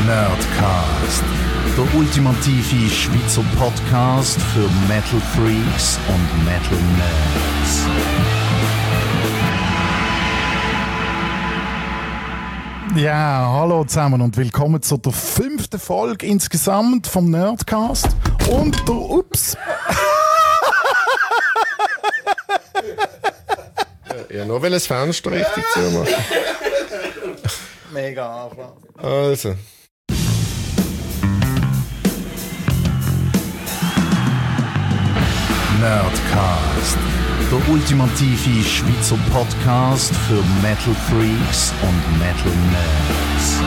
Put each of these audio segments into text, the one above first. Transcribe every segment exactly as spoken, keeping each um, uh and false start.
Nerdcast, der ultimative Schweizer Podcast für Metal Freaks und Metal Nerds. Ja, hallo zusammen und willkommen zu der fünften Folge insgesamt vom Nerdcast und der Ups. Ja, nur weil das Fenster richtig zumachen. Mega Anfang. Also. Nerdcast, der ultimative Schweizer Podcast für Metal Freaks und Metal Nerds.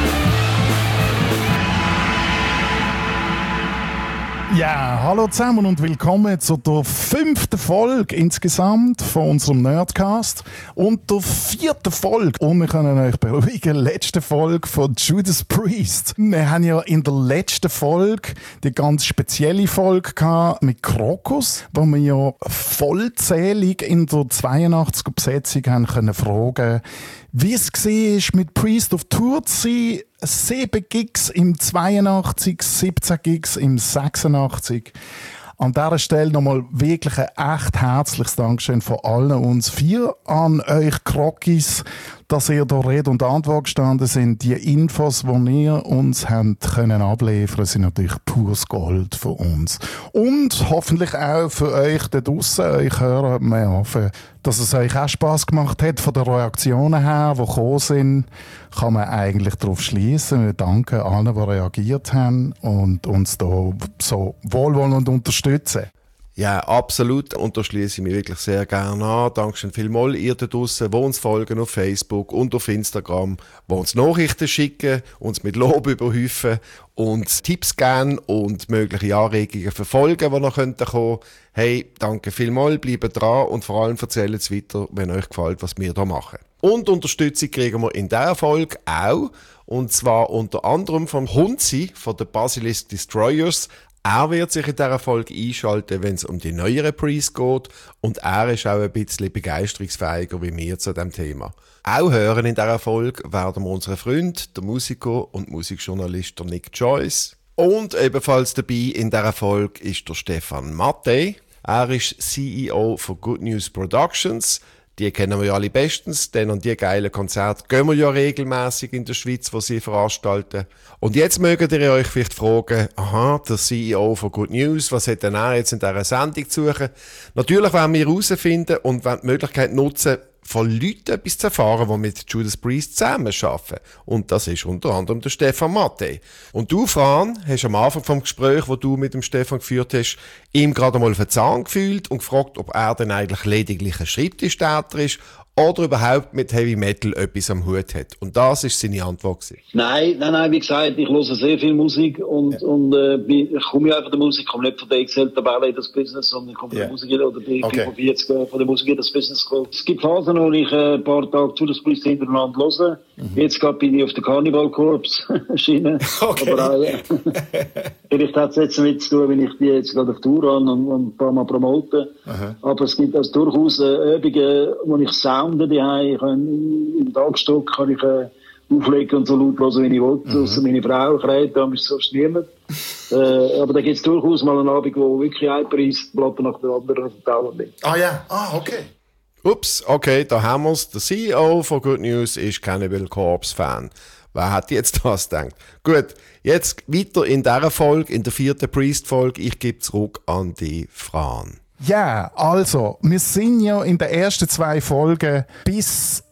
Ja, hallo zusammen und willkommen zu der fünften Folge insgesamt von unserem Nerdcast und der vierten Folge. Und wir können euch beruhigen, letzte Folge von Judas Priest. Wir haben ja in der letzten Folge die ganz spezielle Folge gehabt mit Krokus, wo wir ja vollzählig in der zweiundachtziger Besetzung haben können fragen, wie es war, mit Priest auf Tour zu sein. sieben Gigs im zweiundachtzig, siebzehn Gigs im sechsundachtzig. An dieser Stelle nochmal wirklich ein echt herzliches Dankeschön von allen uns vier an euch Krokis, dass ihr da Rede und Antwort gestanden sind. Die Infos, die ihr uns habt können abliefern, sind natürlich pures Gold für uns. Und hoffentlich auch für euch da draussen, euch Hörer. Wir hoffen, dass es euch auch Spass gemacht hat. Von den Reaktionen her, die gekommen sind, kann man eigentlich darauf schließen. Wir danken allen, die reagiert haben und uns da so wohlwollend unterstützen. Ja, absolut. Und da schließe ich mich wirklich sehr gerne an. Dankeschön vielmals, ihr da draussen, die uns folgen auf Facebook und auf Instagram, die uns Nachrichten schicken, uns mit Lob überhäufen und Tipps geben und mögliche Anregungen verfolgen, die noch kommen könnten. Hey, danke vielmals, bleibt dran und vor allem erzählt es weiter, wenn euch gefällt, was wir hier machen. Und Unterstützung kriegen wir in dieser Folge auch, und zwar unter anderem vom Hunzi von den Basilisk Destroyers. Er wird sich in dieser Folge einschalten, wenn es um die neueren Priest geht, und er ist auch ein bisschen begeisterungsfähiger wie wir zu diesem Thema. Auch hören in dieser Folge werden wir unseren Freund, der Musiker und Musikjournalist der Nick Joyce. Und ebenfalls dabei in dieser Folge ist der Stefan Mattei. Er ist C E O von Good News Productions. Die kennen wir ja alle bestens, denn an die geilen Konzerte gehen wir ja regelmäßig in der Schweiz, wo sie veranstalten. Und jetzt mögt ihr euch vielleicht fragen, aha, der C E O von Good News, was hat denn er jetzt in dieser Sendung zu suchen? Natürlich werden wir herausfinden und werden die Möglichkeit nutzen, von Leuten etwas zu erfahren, die mit Judas Priest zusammenarbeiten. Und das ist unter anderem der Stefan Mattei. Und du, Fran, hast am Anfang vom Gespräch, das du mit dem Stefan geführt hast, ihm gerade mal auf den Zahn gefühlt und gefragt, ob er denn eigentlich lediglich ein Schreibtischtäter ist oder überhaupt mit Heavy Metal etwas am Hut hat. Und das ist seine Antwort gewesen. Nein, nein, nein, wie gesagt, ich höre sehr viel Musik und, ja. und äh, bin, ich komme ja einfach von der Musik, ich komme nicht von der Excel-Tabelle in das Business, sondern ich komme von yeah. der Musik oder bin okay. fünfundvierzig Jahre von der Musik in das Business gekommen. Es gibt Phasen, wo ich äh, ein paar Tage Judas Priest hintereinander höre. Mhm. Jetzt gerade bin ich auf der Carnival Corps Schiene. Okay. Aber auch, äh, vielleicht hat es jetzt damit zu tun, wenn ich die jetzt gerade auf Tour habe und, und ein paar Mal promote. Aha. Aber es gibt also durchaus äh, Übungen, wo ich Sound die ich kann, im Tagstock kann ich äh, auflegen und so laut hören, wie ich will. Mhm. Ausser meine Frau kräht, da ist sonst niemand. äh, aber da gibt es durchaus mal einen Abend, wo wirklich ein Preis Platte nach der anderen auf dem Teller liegt. Ah ja, ah, okay. Ups, okay, da haben wir es. Der C E O von Good News ist Cannibal Corpse Fan. Wer hat jetzt das gedacht? Gut, jetzt weiter in dieser Folge, in der vierten Priest-Folge. Ich gebe zurück an die Fran. Ja, also, wir sind ja in den ersten zwei Folgen bis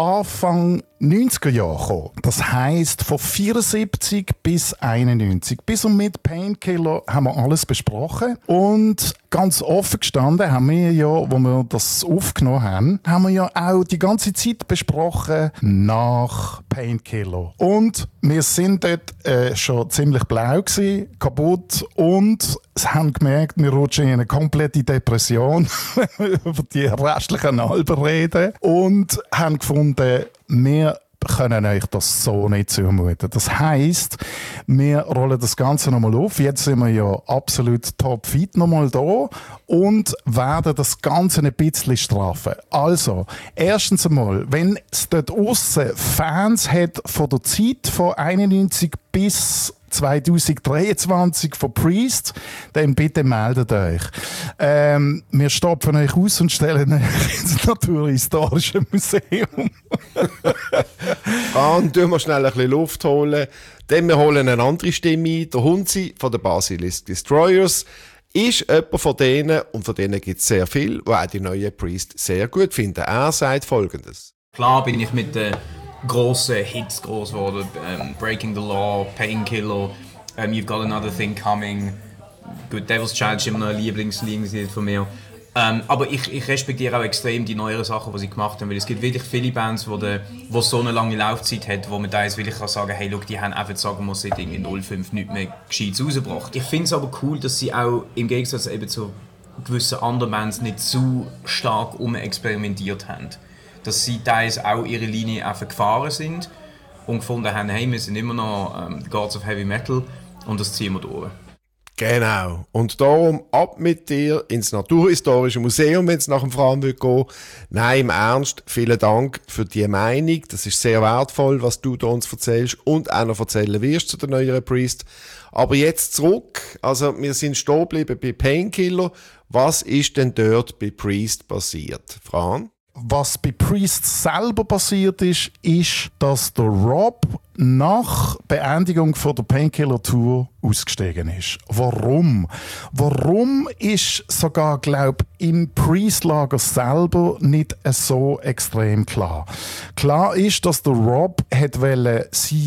Anfang neunziger Jahre gekommen. Das heisst, von vierundsiebzig bis einundneunzig. Bis und mit Painkiller haben wir alles besprochen. Und ganz offen gestanden haben wir ja, wo wir das aufgenommen haben, haben wir ja auch die ganze Zeit besprochen nach Painkiller. Und wir sind dort äh, schon ziemlich blau gewesen, kaputt, und haben gemerkt, wir rutschen in eine komplette Depression, wenn wir über die restlichen Alben reden. Und haben gefunden, wir können euch das so nicht zumuten. Das heisst, wir rollen das Ganze nochmal auf. Jetzt sind wir ja absolut topfit nochmal da und werden das Ganze ein bisschen strafen. Also, erstens einmal, wenn es dort aussen Fans hat von der Zeit von einundneunzig bis zwanzig dreiundzwanzig von Priest, dann bitte meldet euch. Ähm, wir stopfen euch aus und stellen euch ins Naturhistorische Museum. Dann tun wir schnell ein bisschen Luft holen. Dann wir holen eine andere Stimme ein. Der Hunzi von den Basilisk Destroyers ist jemand von denen, und von denen gibt es sehr viel, die auch die neue Priest sehr gut finden. Er sagt Folgendes. Klar bin ich mit den grossen Hits groß geworden. Um, Breaking the Law, Painkiller, um, You've Got Another Thing Coming. Good Devil's Child ist immer noch ein Lieblingslied von mir. Um, aber ich, ich respektiere auch extrem die neueren Sachen, die sie gemacht haben, weil es gibt wirklich viele Bands, die de, so eine lange Laufzeit haben, wo man da jetzt wirklich kann sagen, hey, look, die haben einfach, sagen wir, seit in null fünf nichts mehr Gescheites rausgebracht. Ich finde es aber cool, dass sie auch im Gegensatz eben zu gewissen anderen Bands nicht zu stark umexperimentiert haben. Dass sie teils auch ihre Linie einfach gefahren sind und gefunden haben, hey, wir sind immer noch ähm, Gods of Heavy Metal und das ziehen wir durch. Genau. Und darum ab mit dir ins Naturhistorische Museum, wenn es nach dem Fran will gehen. Nein, im Ernst, vielen Dank für die Meinung. Das ist sehr wertvoll, was du da uns erzählst und auch noch erzählen wirst zu der neuen Priest. Aber jetzt zurück. Also, wir sind stehen geblieben bei Painkiller. Was ist denn dort bei Priest passiert? Fran? Was bei Priest selber passiert ist, ist, dass der Rob nach Beendigung von der Painkiller Tour ausgestiegen ist. Warum? Warum ist sogar, glaube ich, im Priest-Lager selber nicht so extrem klar. Klar ist, dass der Rob hat seine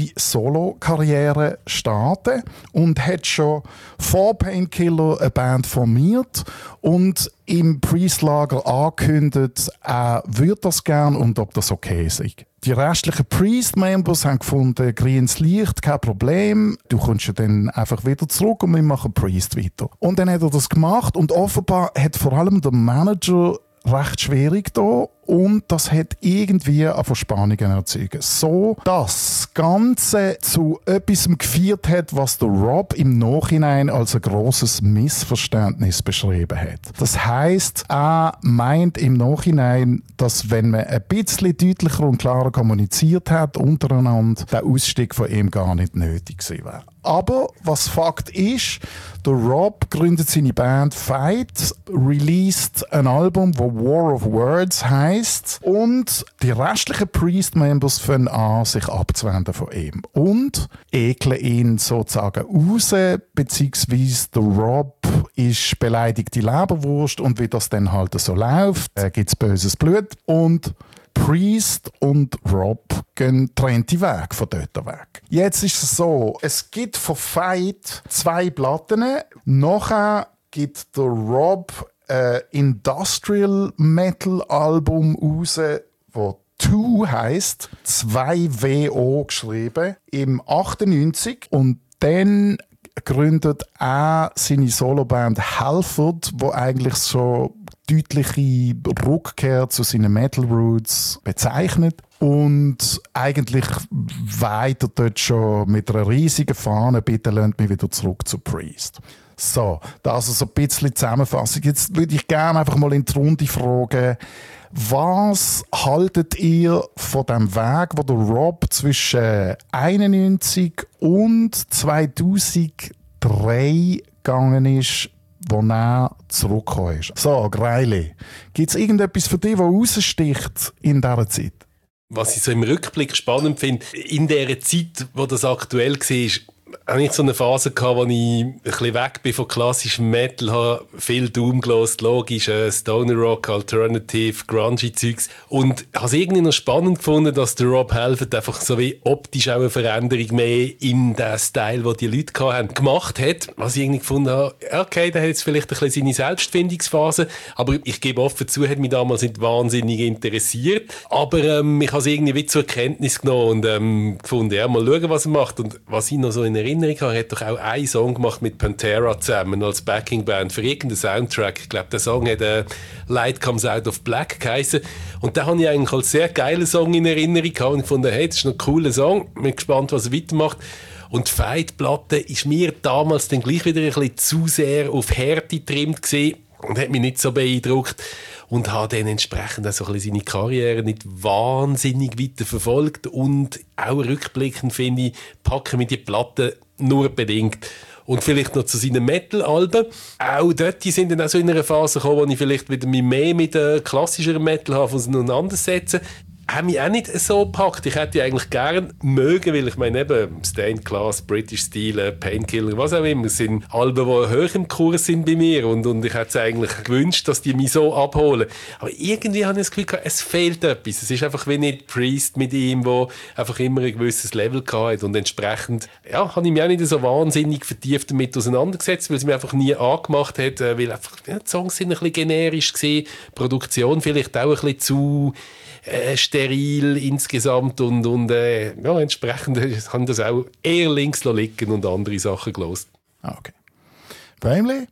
Solo-Karriere starten und hat schon vor Painkiller eine Band formiert und im Priest-Lager angekündigt, er würde das gern und ob das okay ist. Die restlichen Priest-Members haben gefunden, grünes Licht, kein Problem. Du kommst ja dann einfach wieder zurück und wir machen Priest weiter. Und dann hat er das gemacht und offenbar hat vor allem der Manager recht schwierig da und das hat irgendwie eine Verspannungen erzeugt. So, dass das Ganze zu etwas geführt hat, was der Rob im Nachhinein als ein grosses Missverständnis beschrieben hat. Das heisst, er meint im Nachhinein, dass wenn man ein bisschen deutlicher und klarer kommuniziert hat untereinander, der Ausstieg von ihm gar nicht nötig gewesen wäre. Aber was Fakt ist, der Rob gründet seine Band Fight, released ein Album, das War of Words heisst, und die restlichen Priest-Members fangen an, sich abzuwenden von ihm und ekeln ihn sozusagen raus, beziehungsweise der Rob ist beleidigte Leberwurst und wie das dann halt so läuft, äh, gibt es böses Blut und Priest und Rob gehen getrennte Wege von dort weg. Jetzt ist es so, es gibt von Fight zwei Platten. Nachher gibt der Rob ein Industrial Metal Album raus, das zwei heisst, zwei W O geschrieben, im achtundneunzig. Und dann gründet er seine Soloband Halford, wo eigentlich so deutliche Rückkehr zu seinen Metal Roots bezeichnet und eigentlich weiter dort schon mit einer riesigen Fahne, bitte lasst mich wieder zurück zu Priest. So, das ist so ein bisschen Zusammenfassung. Jetzt würde ich gerne einfach mal in die Runde fragen, was haltet ihr von dem Weg, wo der Rob zwischen einundneunzig und zweitausenddrei gegangen ist, wo er zurückgekommen ist? So, Greili, gibt es irgendetwas für dich, das raussticht in dieser Zeit? Was ich so im Rückblick spannend finde, in dieser Zeit, wo das aktuell war, habe ich so eine Phase gehabt, wo ich ein bisschen weg bin von klassischem Metal, habe viel Doom gehört, logisch, äh, Stoner Rock, Alternative, Grungy-Zeugs und habe es irgendwie noch spannend gefunden, dass der Rob Halford einfach so wie optisch auch eine Veränderung mehr in den Style, den die Leute hatten, gemacht hat, was ich irgendwie gefunden habe, okay, da hat jetzt vielleicht ein bisschen seine Selbstfindungsphase, aber ich gebe offen zu, hat mich damals nicht wahnsinnig interessiert, aber ähm, ich habe es irgendwie wie zur Kenntnis genommen und ähm, gefunden, ja, mal schauen, was er macht und was ich noch so in Erinnerung habe, er hat doch auch einen Song gemacht mit Pantera zusammen als Backingband für irgendeinen Soundtrack. Ich glaube, der Song hat äh, «Light Comes Out of Black» geheißen. Und den habe ich eigentlich als sehr geilen Song in Erinnerung gehabt und ich fand, hey, das ist noch ein cooler Song. Ich bin gespannt, was er weitermacht. Und die Fight-Platte ist mir damals dann gleich wieder ein bisschen zu sehr auf Härte getrimmt gewesen und hat mich nicht so beeindruckt. Und habe dann entsprechend auch so ein bisschen seine Karriere nicht wahnsinnig weiter verfolgt. Und auch rückblickend, finde ich, packen wir die Platte nur bedingt. Und vielleicht noch zu seinen Metal-Alben. Auch dort die sind dann auch so in einer Phase gekommen, wo ich vielleicht wieder mich mehr mit äh, klassischeren Metal habe auseinandersetzen. Haben mich auch nicht so gepackt. Ich hätte eigentlich gerne mögen, weil ich meine eben Stained Glass, British Steel, Painkiller, was auch immer, es sind Alben, die hoch im Kurs sind bei mir und, und ich hätte es eigentlich gewünscht, dass die mich so abholen. Aber irgendwie habe ich das Gefühl gehabt, es fehlt etwas. Es ist einfach wie nicht Priest mit ihm, der einfach immer ein gewisses Level hatte und entsprechend ja, habe ich mich auch nicht so wahnsinnig vertieft damit auseinandergesetzt, weil es mir einfach nie angemacht hat, weil einfach ja, die Songs sind ein bisschen generisch gewesen, Produktion vielleicht auch ein bisschen zu Äh, steril insgesamt und, und äh, ja, entsprechend haben das auch eher links liegen und andere Sachen gehört. Ah, okay. Bäumli?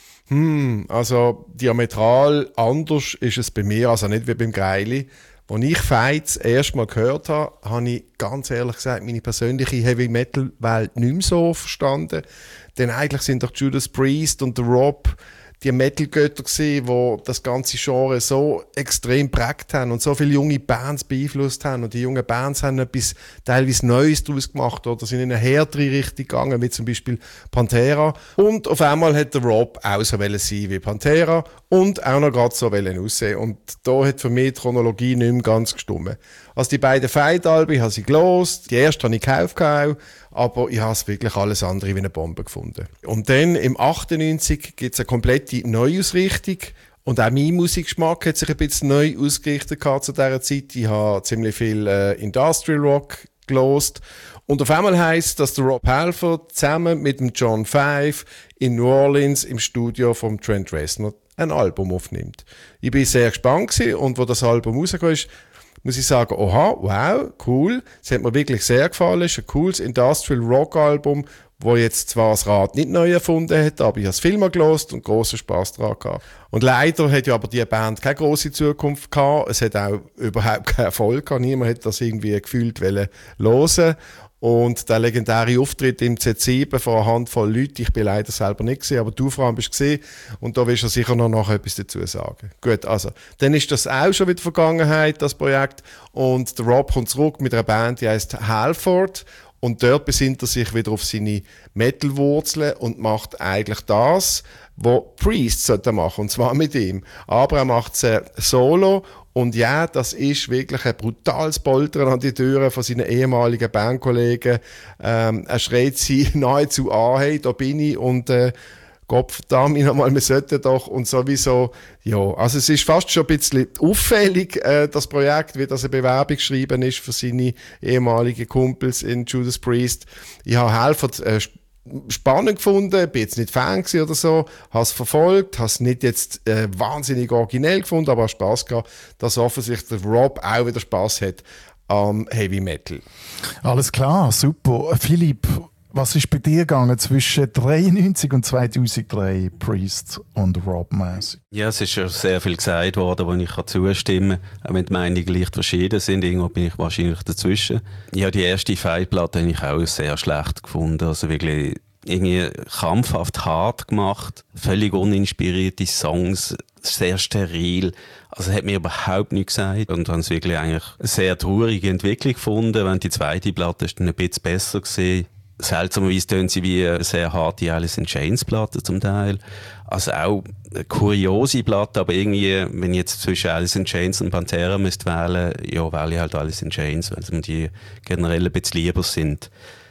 Hm, also diametral anders ist es bei mir, also nicht wie beim Greili. Als ich Fights erst mal gehört habe, habe ich ganz ehrlich gesagt meine persönliche Heavy-Metal-Welt nicht mehr so verstanden. Denn eigentlich sind doch Judas Priest und der Rob die Metal-Götter gewesen, die das ganze Genre so extrem geprägt haben und so viele junge Bands beeinflusst haben. Und die jungen Bands haben etwas teilweise Neues daraus gemacht oder sind in eine härtere Richtung gegangen, wie zum Beispiel Pantera. Und auf einmal hat der Rob auch so sein wie Pantera und auch noch gerade so aussehen. Und da hat für mich die Chronologie nicht mehr ganz gestimmt. Also die beiden Fight-Alben habe ich gelost, die erste habe ich gekauft, aber ich habe es wirklich alles andere wie eine Bombe gefunden. Und dann im achtundneunzig gibt es eine komplette Neuausrichtung und auch mein Musikgeschmack hat sich ein bisschen neu ausgerichtet zu dieser Zeit. Ich habe ziemlich viel äh, Industrial Rock gelost und auf einmal heisst, dass der Rob Halford zusammen mit dem John Five in New Orleans im Studio von Trent Reznor ein Album aufnimmt. Ich bin sehr gespannt gewesen und wo das Album rausgekommen ist, muss ich sagen, oha, wow, cool. Es hat mir wirklich sehr gefallen. Es ist ein cooles Industrial Rock Album, wo jetzt zwar das Rad nicht neu erfunden hat, aber ich habe es viel mal gehört und grossen Spass daran gehabt. Und leider hat ja aber die Band keine grosse Zukunft gehabt. Es hat auch überhaupt keinen Erfolg gehabt. Niemand hat das irgendwie gefühlt hören wollen. Und der legendäre Auftritt im Z sieben vor einer Handvoll Leute, ich bin leider selber nicht gesehen, aber du, Fran, bist gesehen und da willst du sicher noch nachher etwas dazu sagen. Gut, also, dann ist das auch schon wieder Vergangenheit, das Projekt, und der Rob kommt zurück mit einer Band, die heisst Halford, und dort besinnt er sich wieder auf seine Metal-Wurzeln und macht eigentlich das, was Priest sollte machen, und zwar mit ihm. Aber er macht es solo. Und ja, das ist wirklich ein brutales Poltern an die Türen von seinen ehemaligen Bandkollegen. Ähm, er schreit sie nahezu an, hey, da bin ich und äh, Gott verdammt nochmal, wir sollten doch und sowieso, ja, also es ist fast schon ein bisschen auffällig, äh, das Projekt, wie das eine Bewerbung geschrieben ist für seine ehemaligen Kumpels in Judas Priest. Ich habe Halford äh, spannend gefunden, bin jetzt nicht Fan gewesen oder so, habe es verfolgt, habe es nicht jetzt äh, wahnsinnig originell gefunden, aber habe Spass gehabt, dass offensichtlich der Rob auch wieder Spass hat am Heavy Metal. Alles klar, super. Philipp, was ist bei dir gegangen zwischen dreiundneunzig und zweitausenddrei, Priest und Rob mäßig? Ja, es ist schon sehr viel gesagt worden, wo ich zustimmen kann, auch wenn die Meinungen leicht verschieden sind. Irgendwo bin ich wahrscheinlich dazwischen. Ja, die erste Fight-Platte habe ich auch sehr schlecht gefunden. Also wirklich irgendwie krampfhaft hart gemacht, völlig uninspirierte Songs, sehr steril. Also hat mir überhaupt nichts gesagt und habe es wirklich eigentlich eine sehr traurige Entwicklung gefunden. Wenn die zweite Platte ist dann ein bisschen besser gewesen. Seltsamerweise tönen sie wie eine sehr harte Alice in Chains Platte zum Teil. Also auch eine kuriose Platte, aber irgendwie, wenn ich jetzt zwischen Alice in Chains und Pantera müsste wählen, ja, wähle ich halt Alice in Chains, weil mir die generell ein bisschen lieber sind.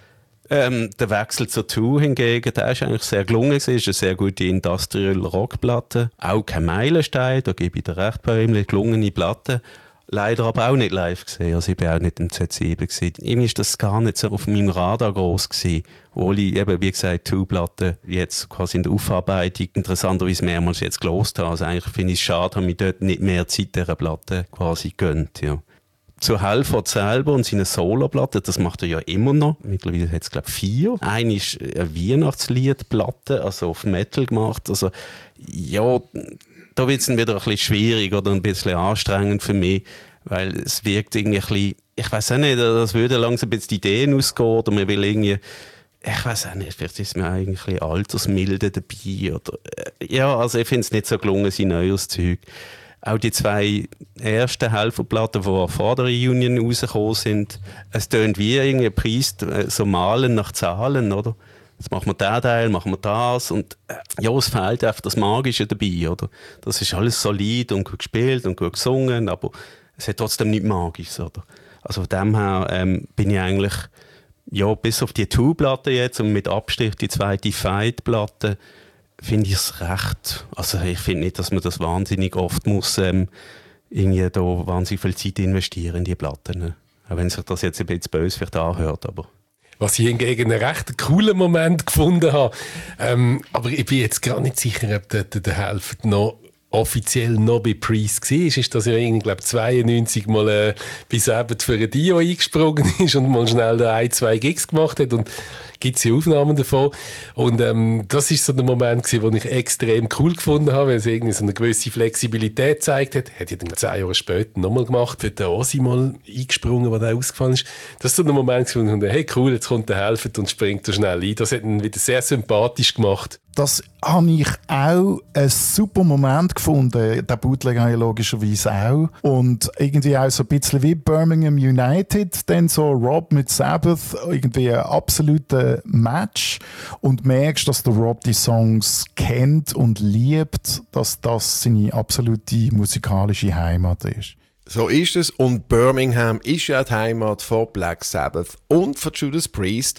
Ähm, der Wechsel zur Two hingegen, der ist eigentlich sehr gelungen gewesen, ist eine sehr gute Industrial Rock Platte. Auch kein Meilenstein, da gebe ich dir recht, bei ihm, eine gelungene Platte. Leider aber auch nicht live gesehen, also ich war auch nicht im Z sieben gewesen. Irgendwie ist das gar nicht so auf meinem Radar gross gewesen, obwohl ich eben, wie gesagt, Two-Platten jetzt quasi in der Aufarbeitung interessanterweise mehrmals jetzt gelost habe. Also eigentlich finde ich es schade, dass ich dort nicht mehr Zeit dieser Platte quasi gönnt, ja. zu Halford selber und seine Soloplatte, das macht er ja immer noch. Mittlerweile hat es, glaube ich, vier. Eine ist eine Weihnachtsliedplatte, also auf Metal gemacht. Also, ja, da wird es dann wieder ein bisschen schwierig oder ein bisschen anstrengend für mich, weil es wirkt irgendwie ein bisschen, ich weiß auch nicht, das würde langsam ein bisschen die Ideen ausgehen oder man will irgendwie, ich weiß auch nicht, vielleicht ist mir eigentlich ein bisschen Altersmilde dabei oder, ja, also ich finde es nicht so gelungen, sein neues Zeug. Auch die zwei ersten Helferplatten, die vor der Reunion rausgekommen sind, es tönt wie irgendwie ein Preis, so malen nach Zahlen, oder? Jetzt machen wir den Teil, machen wir das und ja, es fehlt einfach das Magische dabei, oder? Das ist alles solid und gut gespielt und gut gesungen, aber es hat trotzdem nichts Magisches, oder? Also von dem her ähm, bin ich eigentlich, ja, bis auf die Two-Platte jetzt und mit Abstrich die zweite Fight-Platte, finde ich es recht. Also ich finde nicht, dass man das wahnsinnig oft muss, ähm, irgendwie da wahnsinnig viel Zeit investieren in die Platten. Ne? Auch wenn sich das jetzt ein bisschen böse vielleicht anhört, aber... Was ich hingegen einen recht coolen Moment gefunden habe. Ähm, aber ich bin jetzt gar nicht sicher, ob der, der, der Halford noch offiziell noch bei Priest war, ist, dass er irgendwie, glaube ich, zweiundneunzig mal äh, bis eben für ein Dio eingesprungen ist und mal schnell da ein, zwei Gigs gemacht hat und gibt es ja Aufnahmen davon. Und ähm, das ist so der Moment gewesen, den ich extrem cool gefunden habe, weil es irgendwie so eine gewisse Flexibilität gezeigt hat. Hat ja dann zehn Jahre später nochmal gemacht, wird der Ossi mal eingesprungen, wo der ausgefallen ist. Das ist so der Moment gewesen, wo ich dachte, hey cool, jetzt kommt der Helfer und springt da schnell ein. Das hat ihn wieder sehr sympathisch gemacht. Das habe ich auch einen super Moment gefunden. Der Bootleg ja logischerweise auch. Und irgendwie auch so ein bisschen wie Birmingham United, dann so Rob mit Sabbath, irgendwie ein absoluter Match. Und merkst, dass der Rob die Songs kennt und liebt, dass das seine absolute musikalische Heimat ist. So ist es. Und Birmingham ist ja die Heimat von Black Sabbath und von Judas Priest.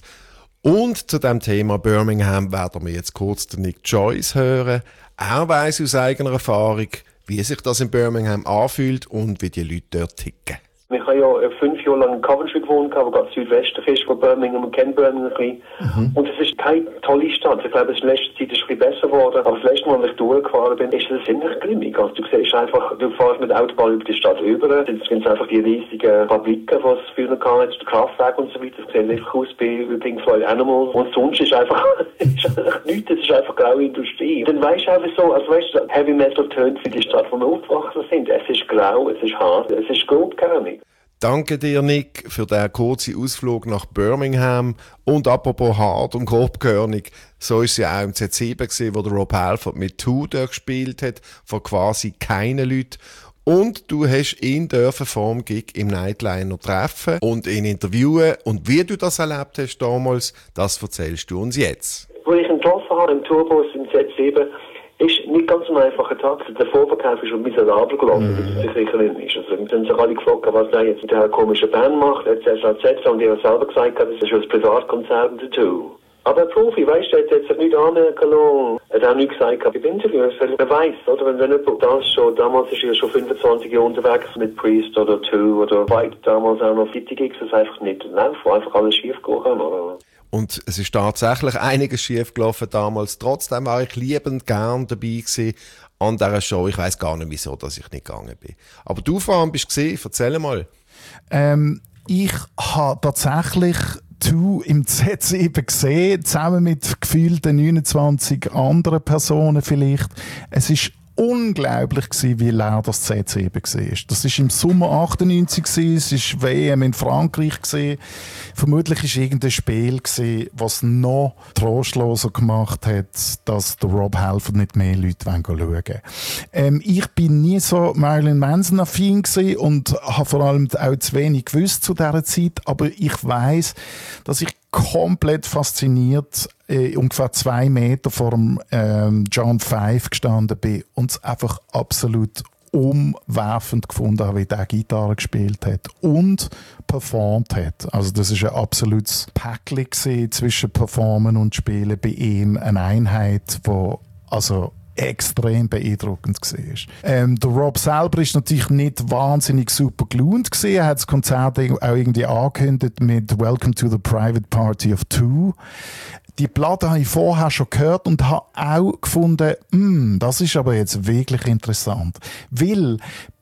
Und zu dem Thema Birmingham werden wir jetzt kurz den Nick Joyce hören. Er weiss aus eigener Erfahrung, wie sich das in Birmingham anfühlt und wie die Leute dort ticken. Ich habe ja fünf Jahre lang in Coventry gewohnt, wo gerade südwestlich ist von Birmingham und kenne Birmingham ein bisschen. Mhm. Und es ist keine tolle Stadt. Ich glaube, es ist in letzter Zeit ist ein bisschen besser geworden. Aber das letzte Mal, als ich durchgefahren bin, ist es ziemlich grimmig. Also du siehst einfach, du fährst mit der Autobahn über die Stadt über. Jetzt sind es einfach die riesigen Fabriken, die es früher gab, jetzt Kraftwerke und so weiter. Das sieht einfach aus bei Pink Floyd Animals. Und sonst ist einfach, ist einfach nichts. Es ist einfach graue Industrie. Dann weisst du einfach so, also weißt du, Heavy Metal tönt für die Stadt, wo wir aufgewachsen sind. Es ist grau, es ist hart, es ist grobkernig. Danke dir, Nick, für den kurzen Ausflug nach Birmingham. Und apropos hart und grobkörnig, so war es ja auch im Z sieben, wo der Rob Halford mit Two dort gespielt hat, von quasi keinen Leuten. Und du hast ihn dürfen vor dem Gig im Nightliner treffen und ihn interviewen. Und wie du das erlebt hast damals, das erzählst du uns jetzt. Wo ich ihn getroffen habe im Tourbus im Z sieben, ist nicht ganz ein einfacher Tag. Der Vorverkauf ist schon miserabel gelaufen, mm. wie es sicher ist. Also, dann haben sich alle gefragt, was er jetzt mit dieser komischen Band macht, et cetera et cetera. Und er hat selber gesagt, das ist schon ein Privatkonzert und Tattoo. Aber ein Profi, weißt du, der hat jetzt nicht anmerken lassen. Er hat auch nicht gesagt, im Interview, er weiss, oder? Wenn, wenn jemand das schon, damals ist er schon fünfundzwanzig Jahre unterwegs mit Priest oder Two oder White, damals auch noch City Gigs, das einfach nicht laufen, wo einfach alles schief gegangen, oder? Und es ist tatsächlich einiges schief gelaufen damals. Trotzdem war ich liebend gern dabei gewesen an dieser Show. Ich weiss gar nicht, wieso dass ich nicht gegangen bin. Aber du, Fran, bist du gesehen? Erzähl mal. Ähm, ich habe tatsächlich Two im Z sieben gesehen, zusammen mit gefühlten neunundzwanzig anderen Personen vielleicht. Es ist unglaublich gewesen, wie leer das Z sieben war. Das war im Sommer achtundneunzig gewesen, es war W M in Frankreich gewesen. Vermutlich war irgendein Spiel gewesen, was noch trostloser gemacht hat, dass der Rob Halford nicht mehr Leute schauen wollen. Ähm, ich bin nie so Marilyn Manson affin gewesen und habe vor allem auch zu wenig gewusst zu dieser Zeit, aber ich weiss, dass ich komplett fasziniert äh, ungefähr zwei Meter vor dem ähm, John Five gestanden bin und es einfach absolut umwerfend gefunden habe, wie der Gitarre gespielt hat und performt hat. Also das ist ein absolutes Päckchen zwischen Performen und Spielen bei ihm, eine Einheit, wo also extrem beeindruckend war. Ähm, der Rob selber ist natürlich nicht wahnsinnig super gelaunt gewesen. Er hat das Konzert auch irgendwie angekündigt mit Welcome to the Private Party of Two. Die Platte habe ich vorher schon gehört und habe auch gefunden, mm, das ist aber jetzt wirklich interessant. Weil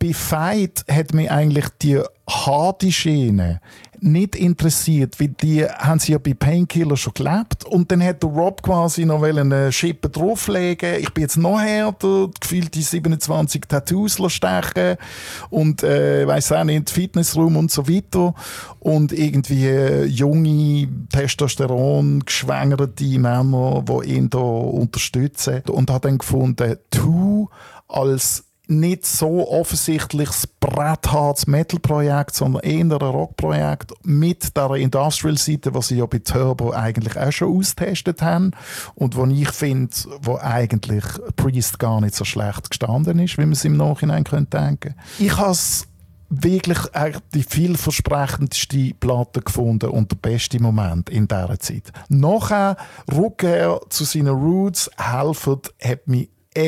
bei Fight hat mich eigentlich die harte Schiene nicht interessiert, weil die haben sie ja bei Painkiller schon gelebt. Und dann hat der Rob quasi noch eine Schippe drauflegen. Ich bin jetzt noch härter, gefühlt die siebenundzwanzig Tattoos stechen und äh, weiss auch nicht, Fitnessraum und so weiter. Und irgendwie äh, junge, Testosteron geschwängerte Männer, die ihn da unterstützen. Und hat dann gefunden, Two als nicht so offensichtliches bretthartes Metal-Projekt, sondern eher ein Rock-Projekt mit der Industrial-Seite, was sie ja bei Turbo eigentlich auch schon austestet haben und wo ich finde, wo eigentlich Priest gar nicht so schlecht gestanden ist, wie man es im Nachhinein könnte denken. Ich habe wirklich die vielversprechendste Platte gefunden und der beste Moment in dieser Zeit. Nachher, Rückkehr zu seinen Roots, helfen, hat mich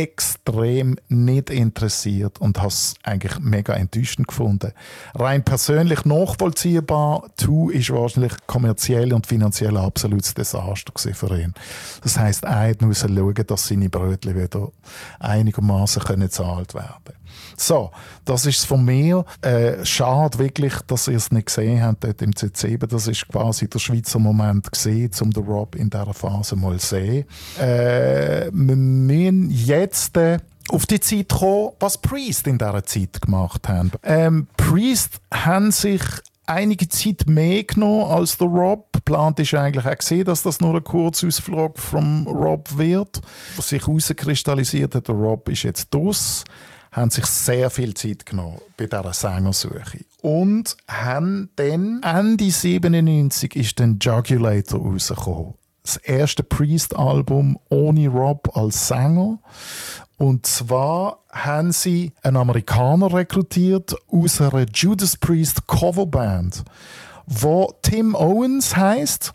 extrem nicht interessiert und habe es eigentlich mega enttäuschend gefunden. Rein persönlich nachvollziehbar, Two ist wahrscheinlich kommerziell und finanziell ein absolutes Desaster für ihn. Das heisst, er muss schauen, dass seine Brötchen wieder einigermaßen gezahlt werden können. So, das ist es von mir. Äh, schade wirklich, dass ihr es nicht gesehen habt dort im Z sieben. Das ist quasi der Schweizer Moment gesehen, um den Rob in dieser Phase mal zu sehen. Äh, wir müssen jetzt äh, auf die Zeit kommen, was Priest in dieser Zeit gemacht haben. Ähm, Priest haben sich einige Zeit mehr genommen als der Rob. Geplant ist eigentlich auch gesehen, dass das nur ein Kurzausflug vom Rob wird. Was sich herauskristallisiert hat, der Rob ist jetzt draus, haben sich sehr viel Zeit genommen bei dieser Sängersuche. Und haben dann, Ende siebenundneunzig ist dann Jugulator rausgekommen. Das erste Priest-Album ohne Rob als Sänger. Und zwar haben sie einen Amerikaner rekrutiert aus einer Judas Priest Coverband, wo Tim Owens heisst.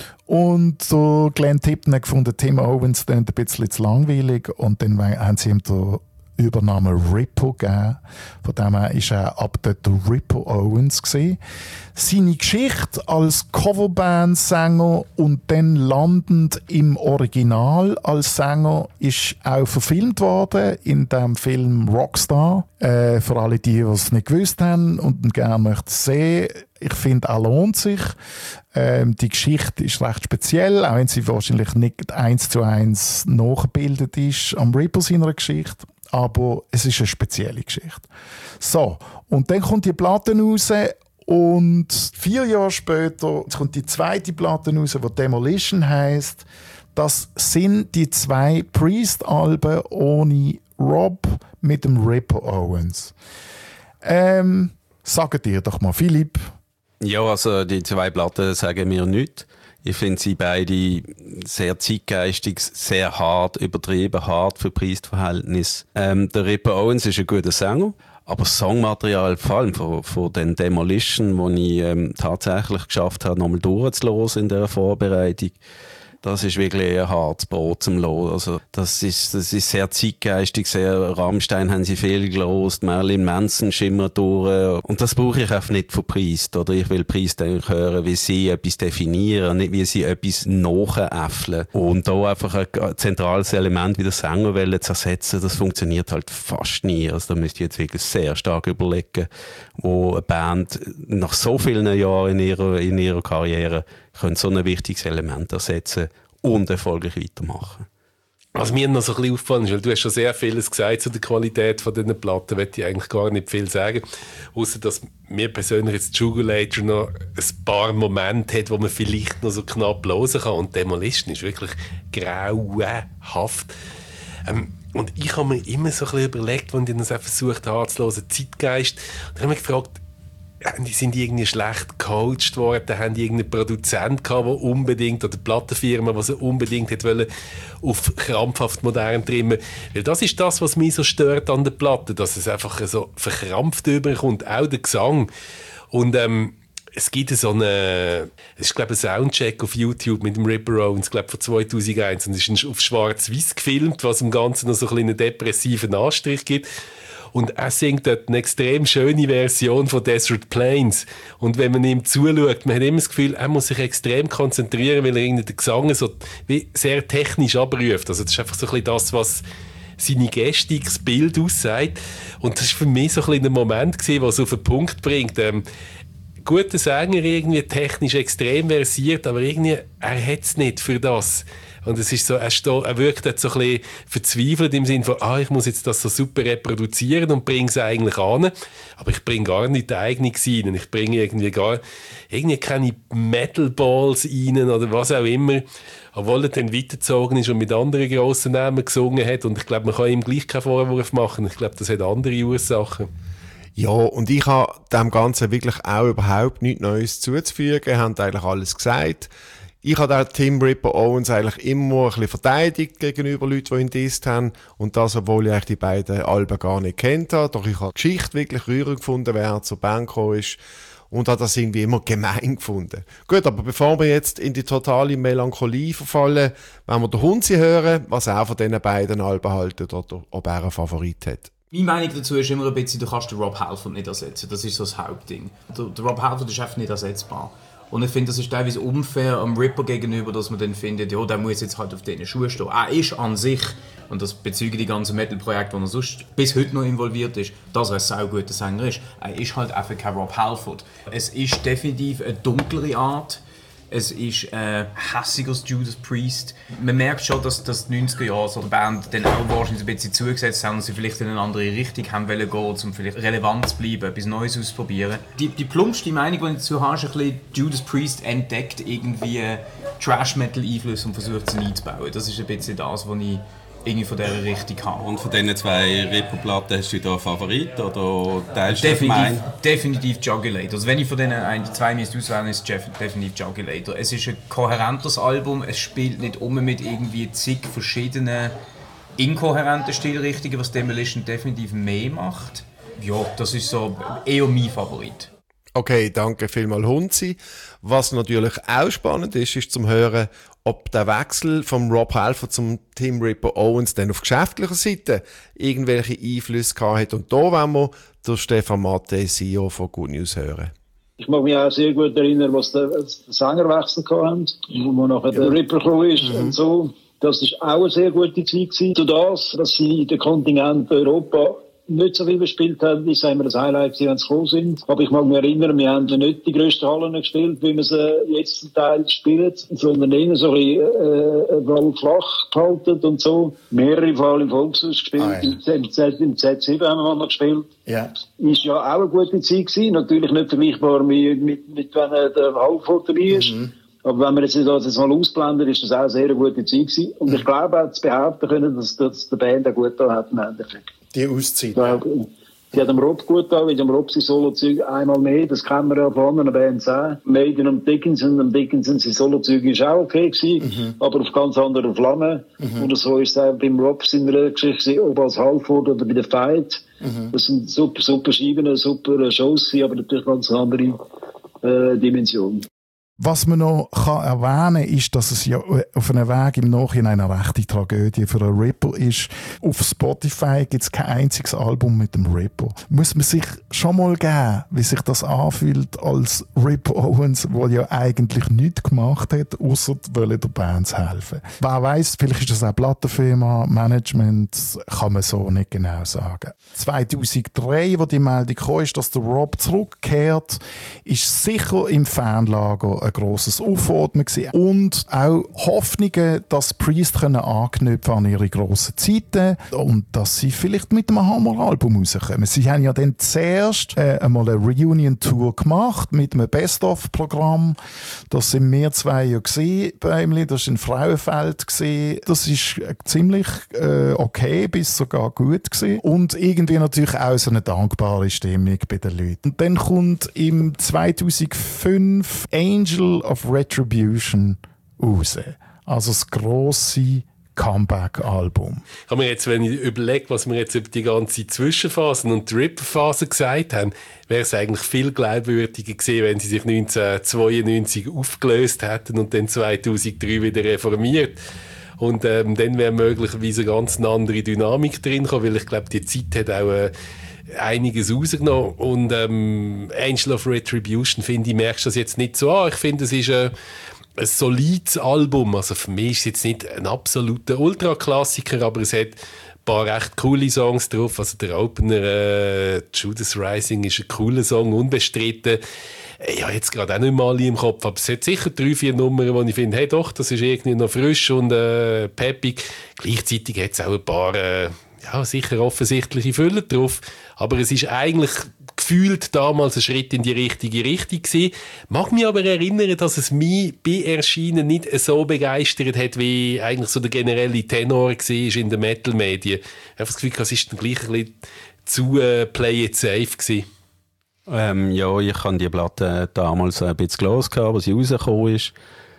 Und so Glenn Tipton hat gefunden, Tim Owens klingt ein bisschen zu langweilig. Und dann haben sie ihm den Übernahme Ripple gegeben. Von dem her war er ab dort der Ripple Owens gewesen. Seine Geschichte als Coverband-Sänger und dann landend im Original als Sänger ist auch verfilmt worden in dem Film Rockstar. Äh, für alle die, die es nicht gewusst haben und ihn gerne möchten sehen. Ich finde, er lohnt sich. Ähm, die Geschichte ist recht speziell, auch wenn sie wahrscheinlich nicht eins zu eins nachgebildet ist am Ripple seiner Geschichte. Aber es ist eine spezielle Geschichte. So, und dann kommt die Platte raus und vier Jahre später kommt die zweite Platte raus, die Demolition heisst. Das sind die zwei Priest-Alben ohne Rob mit dem Ripple Owens. Ähm, sagt ihr doch mal, Philipp. Ja, also die zwei Platten sagen mir nichts. Ich finde sie beide sehr zeitgeistig, sehr hart, übertrieben hart für Priest-Verhältnis. Ähm, der Ripple Owens ist ein guter Sänger, aber das Songmaterial, vor allem von, von den Demolition, wo ich ähm, tatsächlich geschafft habe, nochmal durchzuhören in dieser Vorbereitung, das ist wirklich ein hartes Brot zum Hören. Also, das ist, das ist sehr zeitgeistig, sehr Rammstein haben sie viel gelost, Marilyn Manson schimmert durch. Und das brauche ich einfach nicht von Priest, oder? Ich will Priest eigentlich hören, wie sie etwas definieren, nicht wie sie etwas nachäffeln. Und da einfach ein zentrales Element wie der Sängerwelle zu ersetzen, das funktioniert halt fast nie. Also, da müsst ihr jetzt wirklich sehr stark überlegen, wo eine Band nach so vielen Jahren in ihrer, in ihrer Karriere können so ein wichtiges Element ersetzen und erfolgreich weitermachen. Was mir noch so ein bisschen auffällt, ist, weil du hast schon sehr vieles gesagt zu der Qualität von diesen Platten, möchte ich eigentlich gar nicht viel sagen, außer dass mir persönlich jetzt Jugulator noch ein paar Momente hat, wo man vielleicht noch so knapp hören kann, und Demolition ist wirklich grauenhaft. Ähm, und ich habe mir immer so ein bisschen überlegt, wenn ich das auch versucht habe zu hören, Zeitgeist, und dann habe ich mich gefragt, die sind irgendwie schlecht gecoacht worden, haben die irgendeinen Produzent gehabt, der unbedingt, oder Plattenfirma, die sie unbedingt hat wollen, auf krampfhaft modern trimmen. Weil das ist das, was mich so stört an der Platte, dass es einfach so verkrampft überkommt, auch der Gesang. Und ähm, es gibt so eine, es ist glaube ich ein Soundcheck auf YouTube mit dem Ripple Owens, glaube von zweitausendeins, und es ist auf schwarz-weiß gefilmt, was dem Ganzen noch so ein einen depressiven Anstrich gibt. Und er singt dort eine extrem schöne Version von Desert Plains. Und wenn man ihm zuschaut, man hat immer das Gefühl, er muss sich extrem konzentrieren, weil er irgendwie den Gesang so wie sehr technisch abruft. Also das ist einfach so ein bisschen das, was seine Gestik, das Bild aussagt. Und das war für mich so ein bisschen ein Moment gewesen, was es auf den Punkt bringt. Ähm, guter Sänger, irgendwie technisch extrem versiert, aber irgendwie, er hat es nicht für das. Und es ist so, er, steht, er wirkt jetzt so ein bisschen verzweifelt im Sinne von, ah, ich muss jetzt das so super reproduzieren und bringe es eigentlich an. Aber ich bringe gar nicht die eigene rein. Ich bringe irgendwie gar irgendwie keine Metal Balls rein oder was auch immer. Obwohl er dann weitergezogen ist und mit anderen grossen Namen gesungen hat. Und ich glaube, man kann ihm gleich keinen Vorwurf machen. Ich glaube, das hat andere Ursachen. Ja, und ich habe dem Ganzen wirklich auch überhaupt nichts Neues zuzufügen. Wir haben eigentlich alles gesagt. Ich habe auch Tim Ripper Owens eigentlich immer ein bisschen verteidigt gegenüber Leuten, die ihn disst haben. Und das, obwohl ich eigentlich die beiden Alben gar nicht kennt habe. Doch ich habe die Geschichte wirklich rührend gefunden, wer zur Band gekommen ist. Und habe das irgendwie immer gemein gefunden. Gut, aber bevor wir jetzt in die totale Melancholie verfallen, wenn wir den Hunzi hören, was er von diesen beiden Alben haltet oder ob er einen Favorit hat. Meine Meinung dazu ist immer ein bisschen, du kannst den Rob Halford nicht ersetzen. Das ist so das Hauptding. Der, der Rob Halford ist einfach nicht ersetzbar. Und ich finde, das ist teilweise unfair am Ripper gegenüber, dass man dann findet, ja, der muss jetzt halt auf diesen Schuhen stehen. Er ist an sich, und das bezeugen die ganzen Metal-Projekte, wo er sonst bis heute noch involviert ist, dass er ein sauguter Sänger ist. Er ist halt einfach kein Rob Halford. Es ist definitiv eine dunklere Art. Es ist äh, hässiger als Judas Priest. Man merkt schon, dass das neunziger Jahre so die Band dann auch wahrscheinlich ein bisschen zugesetzt haben und sie vielleicht in eine andere Richtung haben wollen gehen, um vielleicht relevant zu bleiben, etwas Neues auszuprobieren. Die, die plumpste Meinung, die ich dazu habe, ist ein bisschen Judas Priest entdeckt irgendwie Trash-Metal-Einflüsse und versucht sie einzubauen. Das ist ein bisschen das, was ich irgendwie von dieser Richtung habe. Und von diesen zwei Repo-Platten hast du da einen Favorit oder teilst du definitiv, definitiv Jugulator. Also wenn ich von denen ein, zwei müsste auswählen, ist es definitiv Jugulator. Es ist ein kohärentes Album, es spielt nicht um mit irgendwie zig verschiedenen inkohärenten Stilrichtungen, was Demolition definitiv mehr macht. Ja, das ist so eher mein Favorit. Okay, danke vielmals Hunzi. Was natürlich auch spannend ist, ist zum Hören, ob der Wechsel vom Rob Halford zum Tim Ripper Owens dann auf geschäftlicher Seite irgendwelche Einflüsse gehabt hat. Und da wollen wir den Stefan Matte, C E O von Good News, hören. Ich mag mich auch sehr gut erinnern, was der, der Sängerwechsel hatten, wo nachher der Ripper gekommen ist mhm. und so. Das war auch eine sehr gute Zeit gewesen. Durch das, dass sie den Kontinent Europa nicht so viel gespielt haben, ist immer das Highlight, wenn sie gekommen sind. Aber ich mag mich erinnern, wir haben nicht die grössten Hallen gespielt, wie wir sie jetzt zum Teil spielen, sondern eher so ein bisschen äh, flach gehalten und so. Mehrere Fall im Volkshaus gespielt, ah, ja. Im, Z, im Z sieben haben wir mal gespielt. Ja. Ist ja auch eine gute Zeit gewesen, natürlich nicht vergleichbar mit, mit, mit wenn der Halbfoto dabei ist. Mhm. Aber wenn wir jetzt das jetzt mal ausblenden, ist das auch eine sehr gute Zeit gewesen. Und ich glaube auch zu behaupten können, dass, dass der Band auch gut da hat im Endeffekt. Die Auszeit. Die hat dem Rob gut da, weil dem Rob sein Solo-Zeug einmal mehr, das kennen wir ja von anderen Bands auch. Maiden und Dickinson, und Dickinson sein Solo-Zeug ist auch okay gewesen, mhm. aber auf ganz anderen Flammen. Mhm. Und so ist es auch beim Rob in der Geschichte, ob als Halford oder bei der Fight. Mhm. Das sind super, super Scheiben, super Shows, aber natürlich ganz andere äh, Dimension. Was man noch kann erwähnen kann, ist, dass es ja auf einem Weg im Nachhinein eine rechte Tragödie für einen Ripper ist. Auf Spotify gibt es kein einziges Album mit dem Ripper. Muss man sich schon mal geben, wie sich das anfühlt als Ripper Owens, der ja eigentlich nichts gemacht hat, ausser der Bands helfen. Wer weiss, vielleicht ist das auch Plattenfirma, Management, kann man so nicht genau sagen. zweitausenddrei, wo die Meldung kam, ist, dass der Rob zurückkehrt, ist sicher im Fanlager ein grosses Aufatmen gewesen. Und auch Hoffnungen, dass Priest können anknüpfen an ihre grossen Zeiten und dass sie vielleicht mit einem Hammer-Album rauskommen. Sie haben ja dann zuerst äh, einmal eine Reunion-Tour gemacht mit einem Best-of-Programm. Das sind wir zwei ja gesehen, Bäumli. Das war in Frauenfeld gesehen. Das ist äh, ziemlich äh, okay, bis sogar gut gewesen. Und irgendwie natürlich auch so eine dankbare Stimmung bei den Leuten. Und dann kommt im zweitausendfünf Angel of Retribution raus. Also das grosse Comeback-Album. Ich habe mir jetzt, wenn ich überlege, was wir jetzt über die ganze Zwischenphasen und die Ripper-Phase gesagt haben, wäre es eigentlich viel glaubwürdiger gewesen, wenn sie sich neunzehnhundertzweiundneunzig aufgelöst hätten und dann zweitausenddrei wieder reformiert. Und ähm, dann wäre möglicherweise eine ganz andere Dynamik drin gekommen, weil ich glaube, die Zeit hat auch äh, einiges rausgenommen. Und ähm, Angel of Retribution, finde ich, merkst du das jetzt nicht so an. Ich finde, es ist äh, ein solides Album. Also für mich ist es jetzt nicht ein absoluter Ultraklassiker, aber es hat paar recht coole Songs drauf. Also der Opener äh, Judas Rising ist ein cooler Song, unbestritten. Ich habe jetzt gerade auch nicht mal alle im Kopf, aber es hat sicher drei, vier Nummern, wo ich finde, hey doch, das ist irgendwie noch frisch und äh, peppig. Gleichzeitig hat es auch ein paar, äh, ja, sicher offensichtliche Füllen drauf. Aber es ist eigentlich gefühlt damals ein Schritt in die richtige Richtung gewesen. Mag mich aber erinnern, dass es mich bei Erscheinen nicht so begeistert hat, wie eigentlich so der generelle Tenor war in den Metal-Medien. Ich habe das Gefühl, es ist dann gleich ein bisschen zu äh, play it safe gewesen. Ähm, ja, ich habe die Platte damals ein bisschen gelesen, als sie rausgekommen ist.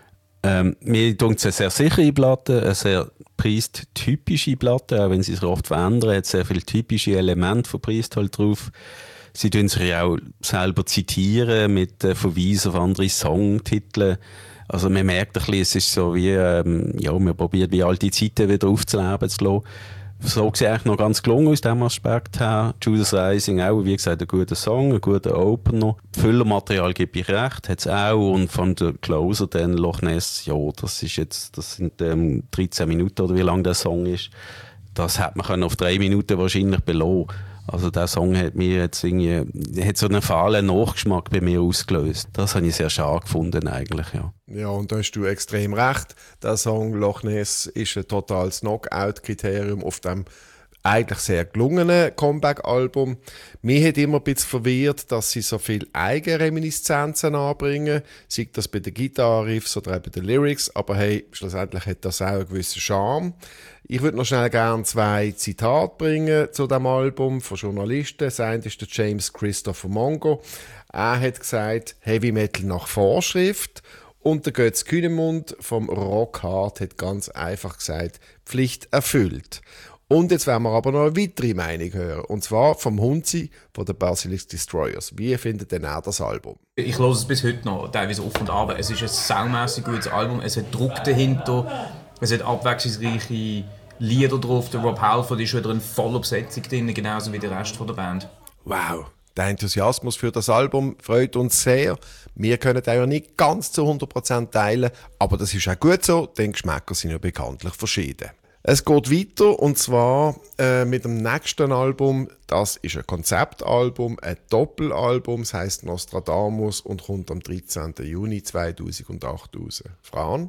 Ähm, mir tut es eine sehr sichere Platte, eine sehr Priest-typische Platte, auch wenn sie sich oft verändern, hat sehr viele typische Elemente von Priest halt drauf. Sie tun sich ja auch selber zitieren mit äh, Verweisen auf andere Songtitel. Also man merkt ein bisschen, es ist so wie, ähm, ja, man probiert wie alte Zeiten wieder aufzuleben zu lassen. So gesehen eigentlich noch ganz gelungen aus diesem Aspekt her. Judas Rising auch, wie gesagt, ein guter Song, ein guter Opener. Füllermaterial gebe ich recht, hat es auch. Und von der Closer dann, Loch Ness, ja, das ist jetzt, das sind ähm, dreizehn Minuten oder wie lang der Song ist. Das hätte man können auf drei Minuten wahrscheinlich belassen. Also der Song hat mir jetzt irgendwie, hat so einen fahlen Nachgeschmack bei mir ausgelöst. Das habe ich sehr schade gefunden eigentlich, ja. Ja, und da hast du extrem recht. Der Song Loch Ness ist ein totales Knockout-Kriterium auf dem eigentlich sehr gelungenen Comeback-Album. Mich hat immer ein bisschen verwirrt, dass sie so viele Eigenreminiszenzen anbringen, sei das bei den Gitarriffs oder auch bei den Lyrics, aber hey, schlussendlich hat das auch einen gewissen Charme. Ich würde noch schnell gerne zwei Zitate bringen zu diesem Album von Journalisten. Das eine ist der James Christopher Mongo. Er hat gesagt, Heavy Metal nach Vorschrift. Und der Götz Kühnemund vom Rock Hard hat ganz einfach gesagt, Pflicht erfüllt. Und jetzt werden wir aber noch eine weitere Meinung hören. Und zwar vom Hunzi von den Basilisk Destroyers. Wie findet denn er das Album? Ich höre es bis heute noch teilweise auf und ab. Es ist ein saumässig gutes Album. Es hat Druck dahinter. Es hat abwechslungsreiche Lieder drauf. Der Rob Halford ist wieder in Vollobsetzung drin, genauso wie der Rest von der Band. Wow, der Enthusiasmus für das Album freut uns sehr. Wir können den ja nicht ganz zu hundert Prozent teilen, aber das ist auch gut so, denn Geschmäcker sind ja bekanntlich verschieden. Es geht weiter, und zwar äh, mit dem nächsten Album. Das ist ein Konzeptalbum, ein Doppelalbum, das heisst Nostradamus und kommt am dreizehnten Juni zweitausendacht raus. Fran?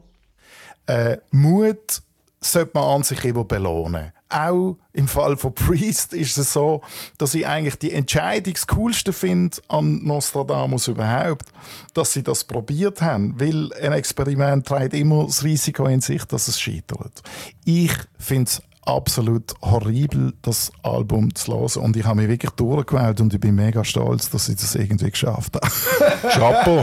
Äh, Mut sollte man an sich immer belohnen. Auch im Fall von Priest ist es so, dass ich eigentlich die Entscheidung das Coolste finde an Nostradamus überhaupt, dass sie das probiert haben, weil ein Experiment trägt immer das Risiko in sich, dass es scheitert. Ich finde es absolut horribel, das Album zu hören, und ich habe mich wirklich durchgewählt und ich bin mega stolz, dass ich das irgendwie geschafft habe. Chapeau!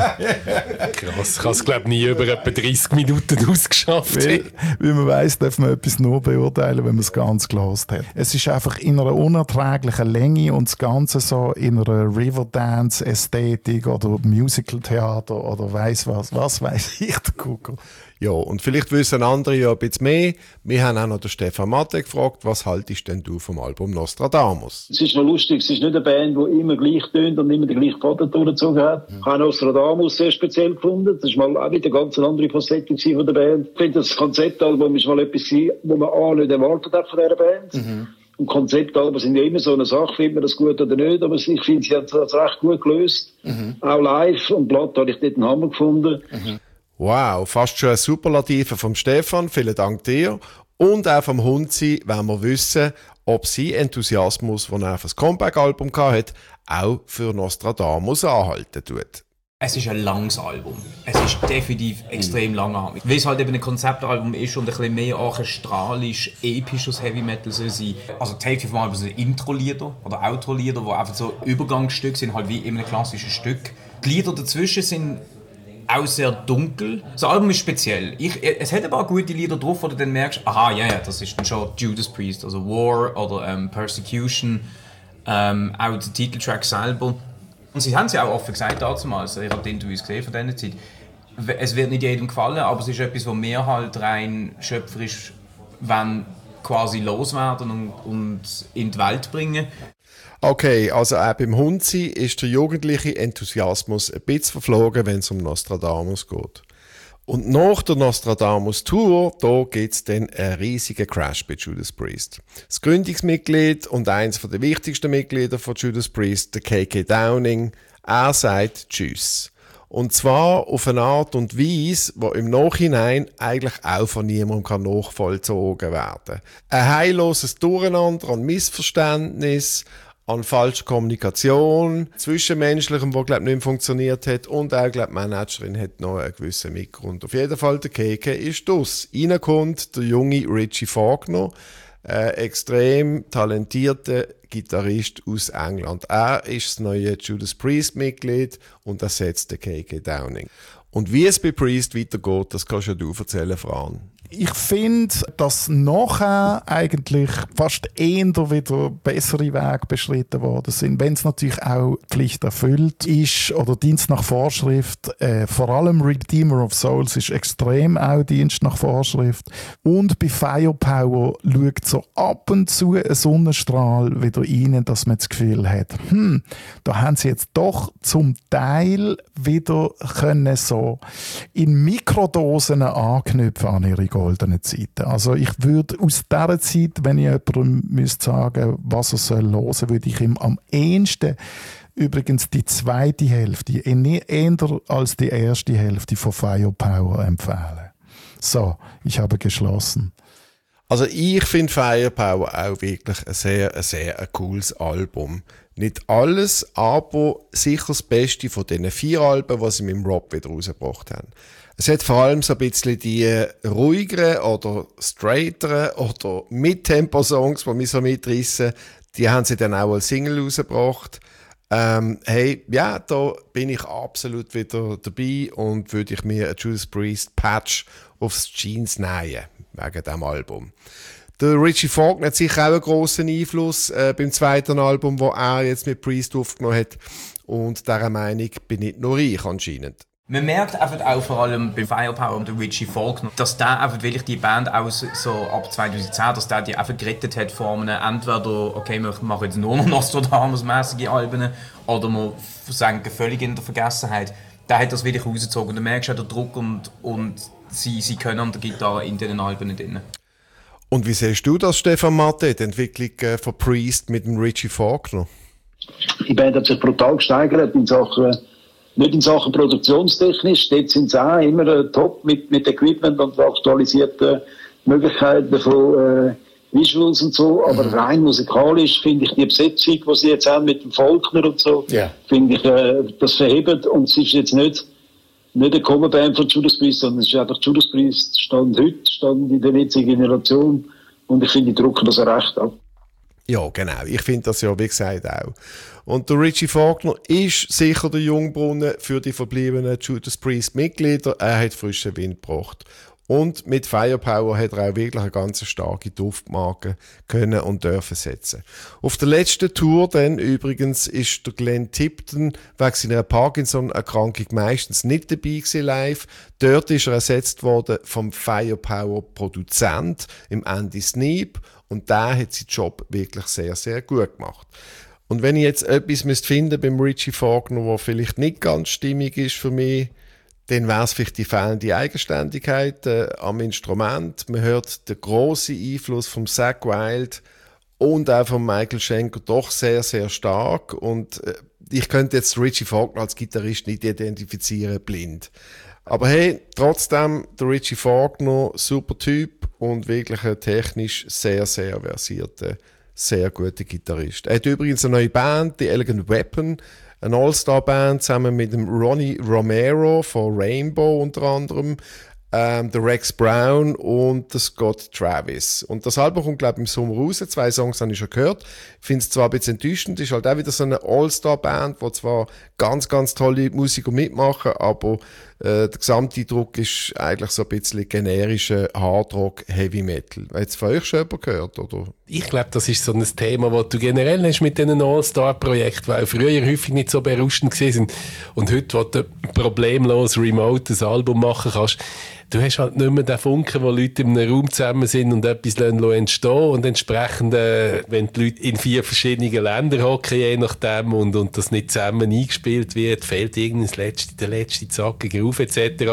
Krass, ich habe es glaube ich nie über etwa dreißig Minuten ausgeschafft. Weil, wie man weiss, darf man etwas nur beurteilen, wenn man es ganz gelesen hat. Es ist einfach in einer unerträglichen Länge und das Ganze so in einer Riverdance-Ästhetik oder Musical-Theater oder weiss was, was weiss ich, der Kuckuck. Ja, und vielleicht wissen andere ja ein bisschen mehr. Wir haben auch noch den Stefan Matte gefragt, was haltest denn du vom Album Nostradamus? Es ist noch lustig, es ist nicht eine Band, die immer gleich tönt und immer den gleichen Faden durchgezogen hat. Mhm. Ich habe Nostradamus sehr speziell gefunden. Das war mal auch wieder eine ganz andere Facette von der Band. Ich finde, das Konzeptalbum ist mal etwas, was man A nicht erwartet hat von dieser Band. Mhm. Und Konzeptalben sind ja immer so eine Sache, findet man das gut oder nicht, aber ich finde, sie hat das recht gut gelöst. Mhm. Auch live und platt habe ich dort einen Hammer gefunden. Mhm. Wow, fast schon ein Superlative vom Stefan, vielen Dank dir. Und auch vom Hunzi wollen wir wissen, ob sein Enthusiasmus, den er für das Comeback-Album hatte, auch für Nostradamus anhalten tut. Es ist ein langes Album. Es ist definitiv extrem langatmig. Weil es halt eben ein Konzeptalbum ist und ein bisschen mehr orchestralisch, episches Heavy Metal soll sein. Also die Hälfte vom Album sind Intro-Lieder oder Outro-Lieder, die einfach so Übergangsstücke sind, halt wie in einem klassischen Stück. Die Lieder dazwischen sind auch sehr dunkel. Das Album ist speziell. Ich, es hat ein paar gute Lieder drauf, wo du dann merkst, aha, ja, ja, das ist dann schon Judas Priest, also War oder ähm, Persecution, ähm, auch der Titeltrack selber. Und sie haben es ja auch offen gesagt damals, ich habe die Interviews gesehen von dieser Zeit. Es wird nicht jedem gefallen, aber es ist etwas, was wir halt rein schöpferisch wollen, quasi loswerden und, und in die Welt bringen. Okay, also auch beim Hunzi ist der jugendliche Enthusiasmus ein bisschen verflogen, wenn es um Nostradamus geht. Und nach der Nostradamus-Tour, da gibt es dann einen riesigen Crash bei Judas Priest. Das Gründungsmitglied und eines der wichtigsten Mitglieder von Judas Priest, der K K Downing, er sagt Tschüss. Und zwar auf eine Art und Weise, die im Nachhinein eigentlich auch von niemandem nachvollzogen werden kann. Ein heilloses Durcheinander an Missverständnis, an falscher Kommunikation, Zwischenmenschlichem, wo glaube nicht mehr funktioniert hat, und auch glaube die Managerin hat noch einen gewissen Mitgrund. Auf jeden Fall der Keke ist das. Reinkommt der junge Richie Faulkner, ein extrem talentierter Gitarrist aus England. Er ist das neue Judas Priest Mitglied und ersetzt den K K Downing. Und wie es bei Priest weitergeht, das kannst ja du erzählen, Fran. Ich finde, dass nachher eigentlich fast eher wieder bessere Wege beschritten worden sind, wenn es natürlich auch Pflicht erfüllt ist oder Dienst nach Vorschrift. Äh, vor allem Redeemer of Souls ist extrem auch Dienst nach Vorschrift. Und bei Firepower schaut so ab und zu ein Sonnenstrahl wieder rein, dass man das Gefühl hat, hm, da haben sie jetzt doch zum Teil wieder können so in Mikrodosen anknüpfen an ihre goldenen Zeiten. Also ich würde aus dieser Zeit, wenn ich jemandem müsste sagen, was er soll hören, würde ich ihm am ehesten übrigens die zweite Hälfte, eher als die erste Hälfte von Firepower empfehlen. So, ich habe geschlossen. Also ich finde Firepower auch wirklich ein sehr, ein sehr ein cooles Album. Nicht alles, aber sicher das Beste von diesen vier Alben, die sie mit dem Rob wieder rausgebracht haben. Es hat vor allem so ein bisschen die ruhigeren oder straighteren oder Mittempo-Songs, die mich so mitreissen, die haben sie dann auch als Single rausgebracht. Ähm, hey, ja, da bin ich absolut wieder dabei und würde ich mir ein Judas Priest Patch aufs Jeans nähen, wegen diesem Album. Der Richie Faulkner hat sicher auch einen grossen Einfluss äh, beim zweiten Album, das er jetzt mit Priest aufgenommen hat. Und dieser Meinung bin nicht nur ich anscheinend. Man merkt einfach auch vor allem bei Firepower und Richie Faulkner, dass der einfach wirklich die Band auch so ab zwanzig zehn, dass der die einfach gerettet hat vor einem entweder, okay, wir machen jetzt nur noch Nostradamus-mäßige Alben oder wir versenken völlig in der Vergessenheit. Der hat das wirklich rausgezogen und du merkst auch den Druck und, und sie, sie können an der Gitarre in diesen Alben drin. Und wie siehst du das, Stefan Matte, die Entwicklung von Priest mit dem Richie Faulkner? Die Band hat sich brutal gesteigert in Sachen, nicht in Sachen produktionstechnisch, dort sind sie auch immer äh, top mit, mit Equipment und aktualisierten Möglichkeiten von äh, Visuals und so, aber mhm. rein musikalisch finde ich die Besetzung, die sie jetzt haben mit dem Faulkner und so, yeah. finde ich, äh, das verhebt, und es ist jetzt nicht nicht eine Coverband von Judas Priest, sondern es ist einfach Judas Priest, stand heute, stand in der jetzigen Generation, und ich finde, die drucken das auch recht ab. Ja, genau. Ich finde das ja, wie gesagt, auch. Und der Richie Faulkner ist sicher der Jungbrunnen für die verbliebenen Judas Priest-Mitglieder. Er hat frischen Wind gebracht. Und mit Firepower hat er auch wirklich eine ganz starke Duftmarke können und dürfen setzen. Auf der letzten Tour dann übrigens ist der Glenn Tipton wegen seiner Parkinson-Erkrankung meistens nicht dabei gewesen live. Dort ist er ersetzt worden vom Firepower-Produzent, im Andy Sneap. Und der hat seinen Job wirklich sehr, sehr gut gemacht. Und wenn ich jetzt etwas müsste finden beim Richie Faulkner, was vielleicht nicht ganz stimmig ist für mich, dann wäre es vielleicht die fehlende Eigenständigkeit äh, am Instrument. Man hört den grossen Einfluss von Zakk Wylde und auch von Michael Schenker doch sehr, sehr stark. Und äh, ich könnte jetzt Richie Faulkner als Gitarrist nicht identifizieren, blind. Aber hey, trotzdem, der Richie Faulkner, super Typ und wirklich ein technisch sehr, sehr versierter, sehr guter Gitarrist. Er hat übrigens eine neue Band, die Elegant Weapon, eine All-Star-Band zusammen mit dem Ronnie Romero von Rainbow unter anderem, ähm, der Rex Brown und der Scott Travis. Und das Album kommt, glaube ich, im Sommer raus. Zwei Songs habe ich schon gehört. Ich finde es zwar ein bisschen enttäuschend, ist halt auch wieder so eine All-Star-Band, wo zwar ganz, ganz tolle Musiker mitmachen, aber äh, der Gesamteindruck ist eigentlich so ein bisschen generischer Hardrock, Heavy Metal. Hat es von euch schon jemand gehört, oder? Ich glaube, das ist so ein Thema, das du generell hast mit diesen All-Star-Projekten, weil früher häufig nicht so berauschend gewesen sind. Und heute, wo du problemlos remote ein Album machen kannst, du hast halt nicht mehr den Funken, wo Leute in einem Raum zusammen sind und etwas entstehen lassen. Und entsprechend, äh, wenn die Leute in vier verschiedenen Ländern hocken, je nachdem, und, und das nicht zusammen eingespielt wird, fehlt irgendein letzte, der letzte Zacken, Groove et cetera.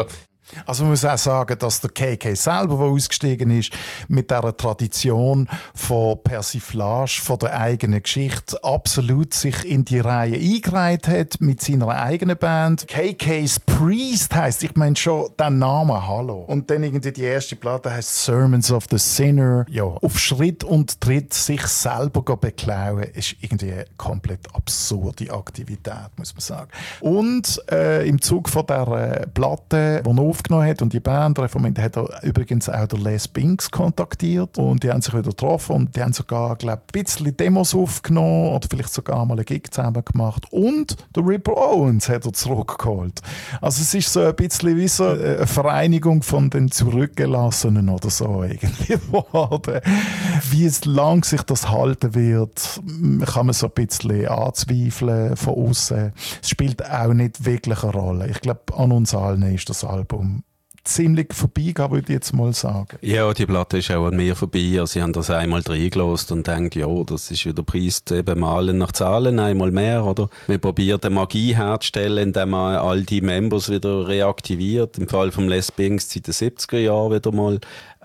Also man muss auch sagen, dass der K K selber, der ausgestiegen ist, mit dieser Tradition von Persiflage, von der eigenen Geschichte, absolut sich in die Reihe eingereiht hat mit seiner eigenen Band. K K's Priest heisst, ich meine schon den Namen, hallo. Und dann irgendwie die erste Platte heisst Sermons of the Sinner. Ja, auf Schritt und Tritt sich selber beklauen, ist irgendwie eine komplett absurde Aktivität, muss man sagen. Und äh, im Zug von dieser Platte, die er aufgenommen hat und die Band reformiert, hat er übrigens auch der Les Binks kontaktiert und die haben sich wieder getroffen und die haben sogar, glaube ich, ein bisschen Demos aufgenommen oder vielleicht sogar mal einen Gig zusammen gemacht und der Ripper Owens hat er zurückgeholt. Also es ist so ein bisschen wie so eine Vereinigung von den Zurückgelassenen oder so irgendwie geworden. Wie es lang sich das halten wird, kann man so ein bisschen anzweifeln von außen. Es spielt auch nicht wirklich eine Rolle. Ich glaube, an uns allen ist das Album ziemlich vorbeigegangen, würde ich jetzt mal sagen. Ja, die Platte ist auch an mir vorbei. Also, sie haben das einmal reingelassen und denken, ja, das ist wieder Preist, eben malen nach Zahlen, einmal mehr, oder? Man probiert eine Magie herzustellen, indem man all die Members wieder reaktiviert. Im Fall von Les Binks seit den siebziger Jahren wieder mal.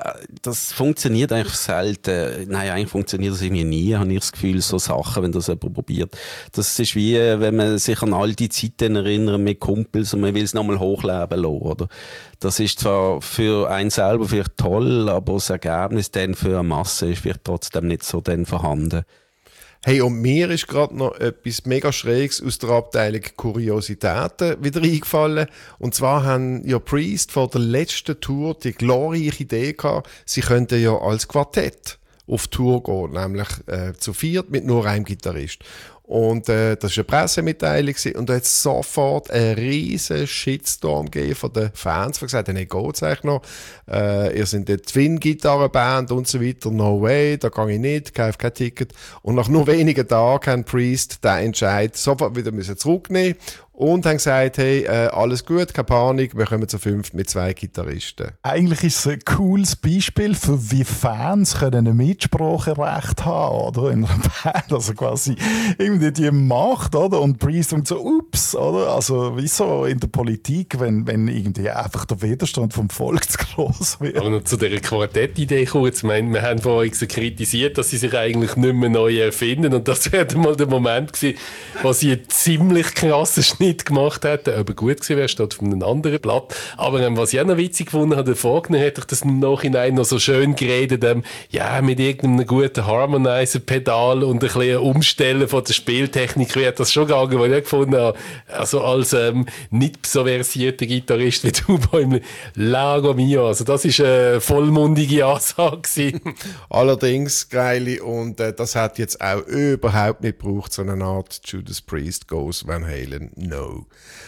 Das funktioniert eigentlich selten. Nein, eigentlich funktioniert das irgendwie nie, habe ich das Gefühl, so Sachen, wenn das jemand probiert. Das ist wie, wenn man sich an all die Zeiten erinnert mit Kumpels und man will es nochmal hochleben lassen, oder? Das ist zwar für einen selber vielleicht toll, aber das Ergebnis dann für eine Masse ist vielleicht trotzdem nicht so dann vorhanden. Hey, und mir ist gerade noch etwas mega Schräges aus der Abteilung Kuriositäten wieder eingefallen. Und zwar haben ja Priest vor der letzten Tour die glorreiche Idee gehabt, sie könnten ja als Quartett auf Tour gehen, nämlich äh, zu viert mit nur einem Gitarrist. Und äh, das war eine Pressemitteilung und da hat es sofort einen riesen Shitstorm gegeben von den Fans, die gesagt haben, hey, geht's eigentlich noch? Äh, ihr seid eine Twin-Gitarren-Band und so weiter, no way, da gehe ich nicht, kaufe kein Ticket. Und nach nur wenigen Tagen haben Priest den Entscheid sofort wieder müssen zurücknehmen und haben gesagt, hey, äh, alles gut, keine Panik, wir kommen zu fünf mit zwei Gitarristen. Eigentlich ist es ein cooles Beispiel für wie Fans können ein Mitspracherecht haben, oder? In einer Band, also quasi irgendwie die Macht, oder? Und Priest und so, ups, oder? Also wie so in der Politik, wenn, wenn irgendwie einfach der Widerstand vom Volk zu gross wird. Aber noch zu dieser Quartettidee kurz. Ich meine, wir haben vorhin kritisiert, dass sie sich eigentlich nicht mehr neu erfinden und das wäre mal der Moment gewesen, wo sie einen ziemlich krassen Schnitt gemacht hätten, aber gut gewesen wäre, statt von einem anderen Blatt. Aber ähm, was ich auch noch witzig gefunden habe, vorgenommen hätte ich das im Nachhinein noch so schön geredet, ähm, ja, mit irgendeinem guten Harmonizer-Pedal und ein bisschen Umstellen von der Spieltechnik wäre das schon gegangen, weil ich gefunden habe, also als ähm, nicht so versierter Gitarrist wie du beim Lago Mio, also das ist eine vollmundige Ansage gewesen. Allerdings, Greili, und äh, das hat jetzt auch überhaupt nicht gebraucht, so eine Art Judas Priest Goes Van Halen. No.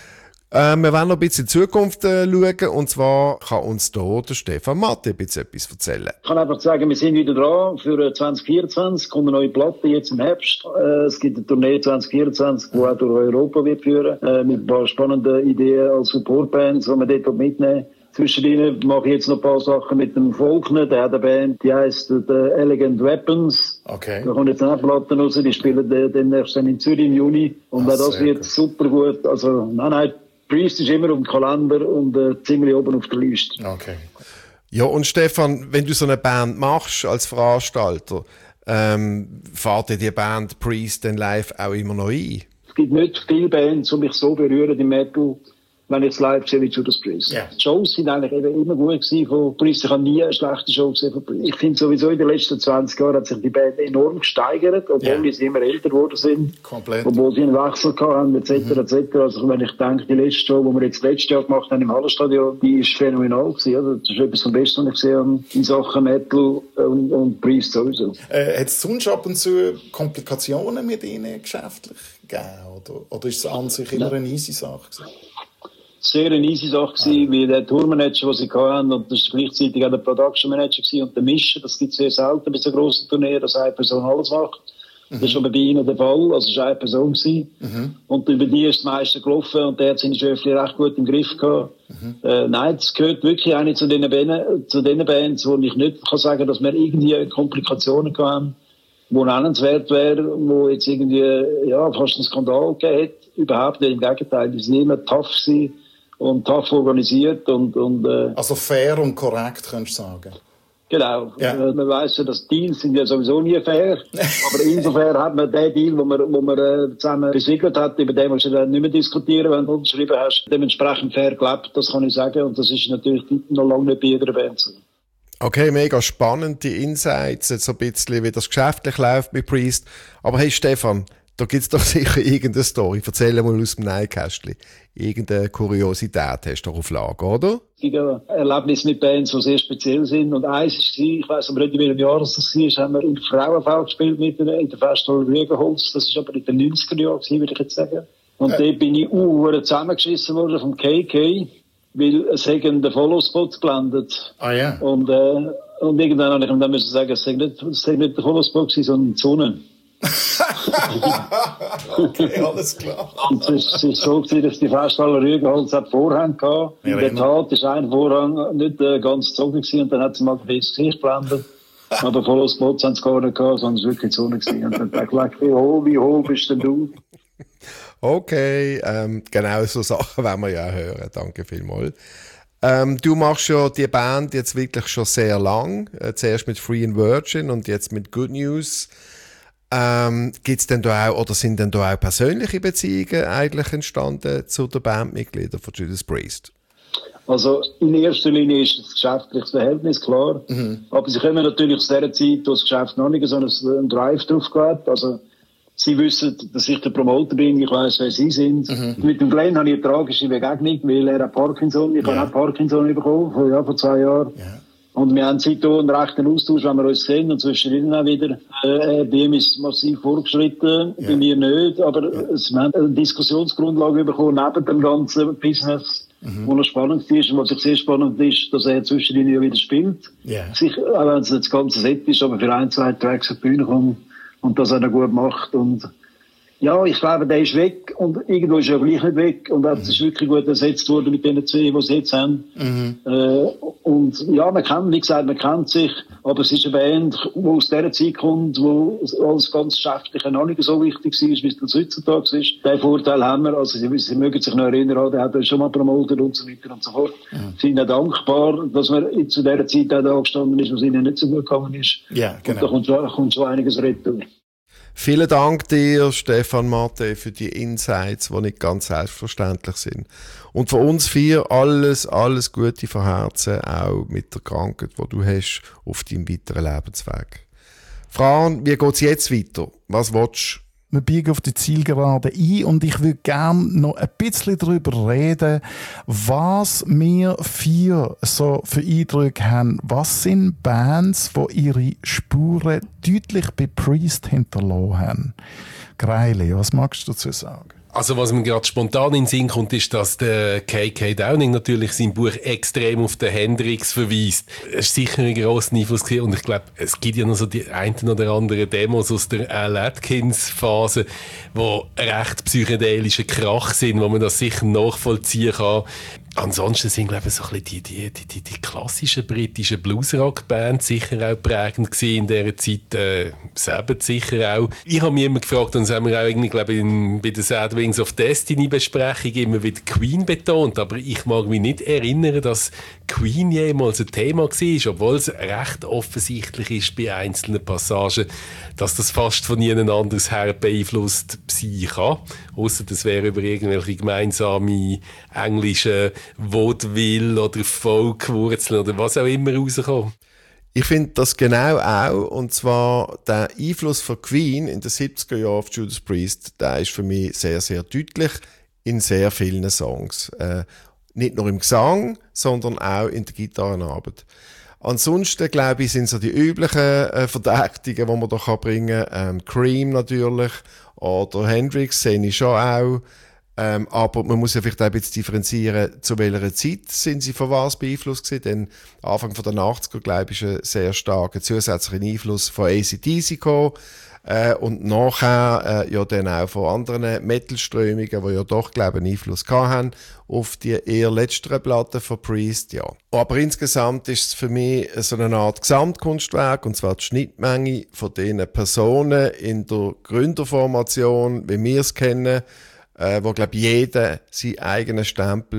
Äh, wir werden noch ein bisschen in die Zukunft äh, schauen, und zwar kann uns hier der Stefan Matte ein bisschen etwas erzählen. Ich kann einfach sagen, wir sind wieder dran für zwanzig vierundzwanzig, kommt eine neue Platte jetzt im Herbst. Äh, es gibt eine Tournee zwanzig vierundzwanzig, die auch durch Europa wird führen, äh, mit ein paar spannenden Ideen als Supportbands, die wir dort mitnehmen. Zwischendrin mache ich jetzt noch ein paar Sachen mit dem Faulkner, der hat eine Band, die heisst The Elegant Weapons. Okay. Da kommen jetzt eine Platte raus, die spielen demnächst dann in Zürich im Juni. Und Ach, auch das wird gut. Super gut. Also, nein, nein, Priest ist immer auf dem Kalender und äh, ziemlich oben auf der Liste. Okay. Ja, und Stefan, wenn du so eine Band machst als Veranstalter, ähm, fährt dir die Band Priest dann live auch immer noch ein? Es gibt nicht viele Bands, die mich so berühren im Metal, wenn ich jetzt live sehe wie Judas Priest. Yeah. Die Shows sind eigentlich eben immer gut gewesen von Priest. Ich habe nie eine schlechte Show gesehen von Priest. Ich finde sowieso in den letzten zwanzig Jahren hat sich die Band enorm gesteigert, obwohl yeah. sie immer älter geworden sind. Komplett. Obwohl sie einen Wechsel hatten, et cetera, et cetera. Also wenn ich denke, die letzte Show, die wir jetzt letztes Jahr gemacht haben im Hallenstadion, die ist phänomenal gewesen. Also das ist etwas vom Besten, was ich gesehen habe in Sachen Metal und, und Priest sowieso. Äh, hat es sonst ab und zu Komplikationen mit ihnen geschäftlich gegeben? Oder, oder ist es an sich immer eine easy Sache gewesen? Sehr eine easy Sache gewesen, wie der Tourmanager, den sie hatten, und das war gleichzeitig auch der Production Manager gewesen, und der Mischer. Das gibt es sehr selten bei so grossen Turnieren, dass eine Person alles macht. Mhm. Das war schon bei ihnen der Fall, also es war eine Person gewesen. Mhm. Und über die ist das meiste gelaufen, und der hat seine Schöfli recht gut im Griff gehabt. Mhm. Äh, nein, das gehört wirklich eine zu den Bands, zu den Bands, wo ich nicht kann sagen, dass wir irgendwie Komplikationen hatten, die nennenswert wären, wo jetzt irgendwie, ja, fast einen Skandal gegeben hat. Überhaupt nicht, im Gegenteil, die sind immer tough gewesen. und tough organisiert und, und äh, also fair und korrekt, könntest du sagen. Genau. Ja. Äh, man weiss ja, dass Deals sind ja sowieso nie fair. Aber insofern hat man den Deal, den man, wo man äh, zusammen besiegelt hat, über den musst du dann nicht mehr diskutieren, wenn du unterschrieben hast, dementsprechend fair gelebt, das kann ich sagen. Und das ist natürlich noch lange nicht bei jeder Band so. Okay, mega spannend, die Insights, jetzt so ein bisschen, wie das geschäftlich läuft mit Priest. Aber hey Stefan, da gibt's doch sicher irgendeine Story. Erzähl mal aus dem Nähkästchen. Irgendeine Kuriosität hast du doch auf Lager, oder? Es gibt ja Erlebnisse mit Bands, die sehr speziell sind. Und eins war, ich weiss aber nicht, in welchem Jahr das war, haben wir in der Frauenfeld gespielt mit in der Festhalle Rügenholz. Das war aber in den neunziger Jahren, würde ich jetzt sagen. Und ja. Dort bin ich uh, zusammengeschissen worden vom K K, weil es haben den Follow-Spot geblendet. Ah ja. Und, äh, und irgendwann habe ich ihm dann müssen sagen, es sei nicht, es sei nicht der Follow-Spot, sondern die Sonne. Okay, alles klar. Und es ist, es ist so gewesen, dass die Festhalle Rügenholz hat Vorhang gehabt. In der Tat ist ein Vorhang nicht äh, ganz gezogen gewesen und dann hat sie mal das Gesicht geblendet. Aber voller Spots haben sie gar nicht gehabt, sondern es war wirklich die Sonne gewesen. Und dann dachte ich, wie hoch, wie hoch bist denn du? Okay, ähm, genau so Sachen wollen wir ja hören. Danke vielmals. Ähm, du machst ja die Band jetzt wirklich schon sehr lang. Äh, zuerst mit Free and Virgin und jetzt mit Good News. Ähm, gibt's denn da auch, oder sind denn da auch persönliche Beziehungen eigentlich entstanden zu den Bandmitgliedern von Judas Priest? Also in erster Linie ist das geschäftliche Verhältnis klar. Mhm. Aber sie kommen natürlich aus dieser Zeit, wo das Geschäft noch nicht so einen Drive drauf hat. Also sie wissen, dass ich der Promoter bin, ich weiss, wer sie sind. Mhm. Mit dem Glenn habe ich eine tragische Begegnung, weil er hat Parkinson, ich ja. habe auch Parkinson bekommen, vor, ja, vor zwei Jahren. Ja. Und wir haben seitdem einen rechten Austausch, wenn wir uns sehen, und zwischendrin auch wieder. Äh, bei ihm ist massiv vorgeschritten, ja. bei mir nicht, aber ja. es, wir haben eine Diskussionsgrundlage bekommen, neben dem ganzen Business, mhm. wo noch spannend ist. Und was ich sehr spannend ist, dass er zwischendrin ja wieder spielt. Ja. Sich, auch wenn es nicht das ganze Set ist, aber für ein, zwei Tracks auf die Bühne kommt und das er gut macht. Und ja, ich glaube, der ist weg und irgendwo ist er gleich nicht weg und das mhm. ist wirklich gut ersetzt worden mit den zwei, die sie jetzt haben. Mhm. Äh, und ja, man kennt, wie gesagt, man kennt sich, aber es ist eine Band, die aus dieser Zeit kommt, wo alles ganz Geschäftliche noch nicht so wichtig war, wie es das heutzutage ist. Den Vorteil haben wir, also sie, sie mögen sich noch erinnern, der hat uns schon mal promotet und so weiter und so fort. Mhm. Sie sind ja dankbar, dass man zu dieser Zeit auch da gestanden ist, was ihnen nicht so gut gegangen ist. Ja, genau. Und da kommt, da kommt schon einiges retour. Vielen Dank dir, Stefan Matte, für die Insights, die nicht ganz selbstverständlich sind. Und für uns vier alles, alles Gute von Herzen, auch mit der Krankheit, die du hast, auf deinem weiteren Lebensweg. Fran, wie geht's jetzt weiter? Was willst du? Wir biegen auf die Zielgerade ein und ich würde gerne noch ein bisschen darüber reden, was wir vier so für Eindrücke haben. Was sind Bands, die ihre Spuren deutlich bei Priest hinterlassen haben? Greili, was magst du dazu sagen? Also was mir gerade spontan in den Sinn kommt, ist, dass der K K Downing natürlich sein Buch extrem auf den Hendrix verweist. Es ist sicher ein grosser Einfluss gewesen. Und ich glaube, es gibt ja noch so die einen oder anderen Demos aus der Al Atkins-Phase, die recht psychedelische Krach sind, wo man das sicher nachvollziehen kann. Ansonsten sind, glaube ich, so ein bisschen die, die, die, die, die klassischen britischen Bluesrock-Bands sicher auch prägend gewesen in dieser Zeit. Äh, selber sicher auch. Ich habe mich immer gefragt, und das haben wir auch irgendwie, glaube ich, in, bei der Sad Wings of Destiny-Besprechung immer wieder Queen betont, aber ich mag mich nicht erinnern, dass Queen jemals ein Thema war, obwohl es recht offensichtlich ist bei einzelnen Passagen, dass das fast von ihnen anders her beeinflusst sein kann. Ausser das wäre über irgendwelche gemeinsame englische Vaudeville oder Folkwurzeln oder was auch immer rauskommen. Ich finde das genau auch, und zwar der Einfluss von Queen in den siebziger Jahren auf Judas Priest, der ist für mich sehr, sehr deutlich in sehr vielen Songs. Äh, nicht nur im Gesang, sondern auch in der Gitarrenarbeit. Ansonsten, glaube ich, sind so die üblichen äh, Verdächtigen, die man da bringen kann. Ähm, Cream natürlich, oder Hendrix sehe ich schon auch. Ähm, aber man muss ja vielleicht auch ein bisschen differenzieren, zu welcher Zeit sind sie von was beeinflusst gewesen. Denn Anfang der achtziger, glaube ich, ist ein sehr starker zusätzlicher Einfluss von A C D C gekommen. Äh, und nachher äh, ja dann auch von anderen Metal-Strömungen, die ja doch, glaube ich, einen Einfluss gehabt haben auf die eher letzteren Platten von Priest, ja. Aber insgesamt ist es für mich so eine Art Gesamtkunstwerk, und zwar die Schnittmenge von den Personen in der Gründerformation, wie wir es kennen, äh, wo, glaube ich, jeder seinen eigenen Stempel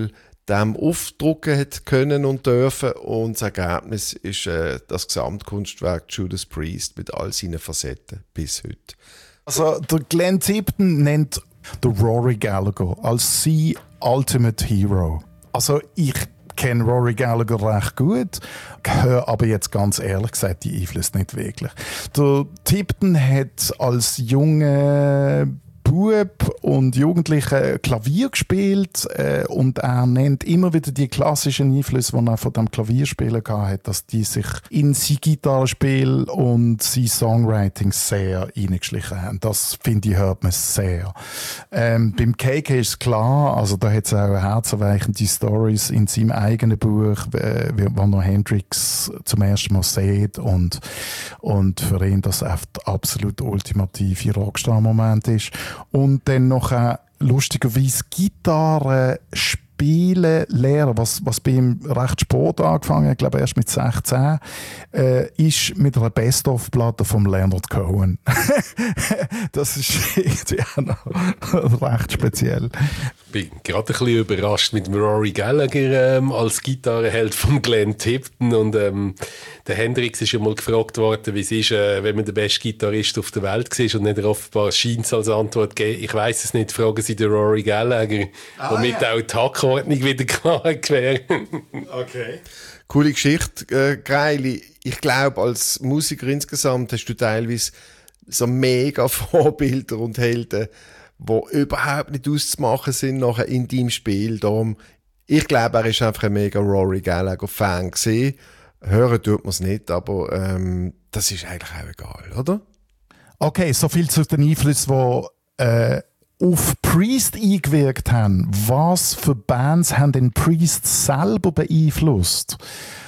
dem aufdrucken hat können und dürfen. Und das Ergebnis ist äh, das Gesamtkunstwerk Judas Priest mit all seinen Facetten bis heute. Also der Glenn Tipton nennt der Rory Gallagher als sein Ultimate Hero. Also ich kenne Rory Gallagher recht gut, höre aber jetzt ganz ehrlich gesagt die Einflüsse nicht wirklich. Der Tipton hat als junger Bub und Jugendliche Klavier gespielt äh, und er nennt immer wieder die klassischen Einflüsse, die er von dem Klavierspielen hatte, dass die sich in sein Gitarrespiel und sein Songwriting sehr eingeschlichen haben. Das, finde ich, hört man sehr. Ähm, beim K K ist es klar, also da hat es auch herzerweichende Stories in seinem eigenen Buch, äh, wo er Hendrix zum ersten Mal sieht und, und für ihn das oft absolut ultimative Rockstar-Moment ist. Und dann noch äh, lustigerweise Gitarre spielen lernen, was, was bei ihm recht spät angefangen hat, ich glaube erst mit sechzehn, äh, ist mit einer Best-of-Platte von Leonard Cohen. Das ist irgendwie auch noch recht speziell. Ich bin gerade ein bisschen überrascht mit Rory Gallagher ähm, als Gitarrenheld von Glenn Tipton und ähm, der Hendrix ist ja mal gefragt worden, wie es ist, äh, wenn man der beste Gitarrist auf der Welt ist und nicht offenbar scheint es als Antwort gegeben. Ich weiss es nicht, fragen Sie den Rory Gallagher, ah, womit ja. auch die Hackordnung wieder klar wäre. Okay. Coole Geschichte, äh, Greili. Ich glaube, als Musiker insgesamt hast du teilweise so mega Vorbilder und Helden, die überhaupt nicht auszumachen sind nachher in deinem Spiel. Darum, ich glaube, er ist einfach ein mega Rory Gallagher-Fan gewesen. Hören tut man es nicht, aber ähm, das ist eigentlich auch egal, oder? Okay, so viel zu den Einflüssen, die äh, auf Priest eingewirkt haben. Was für Bands haben den Priest selber beeinflusst?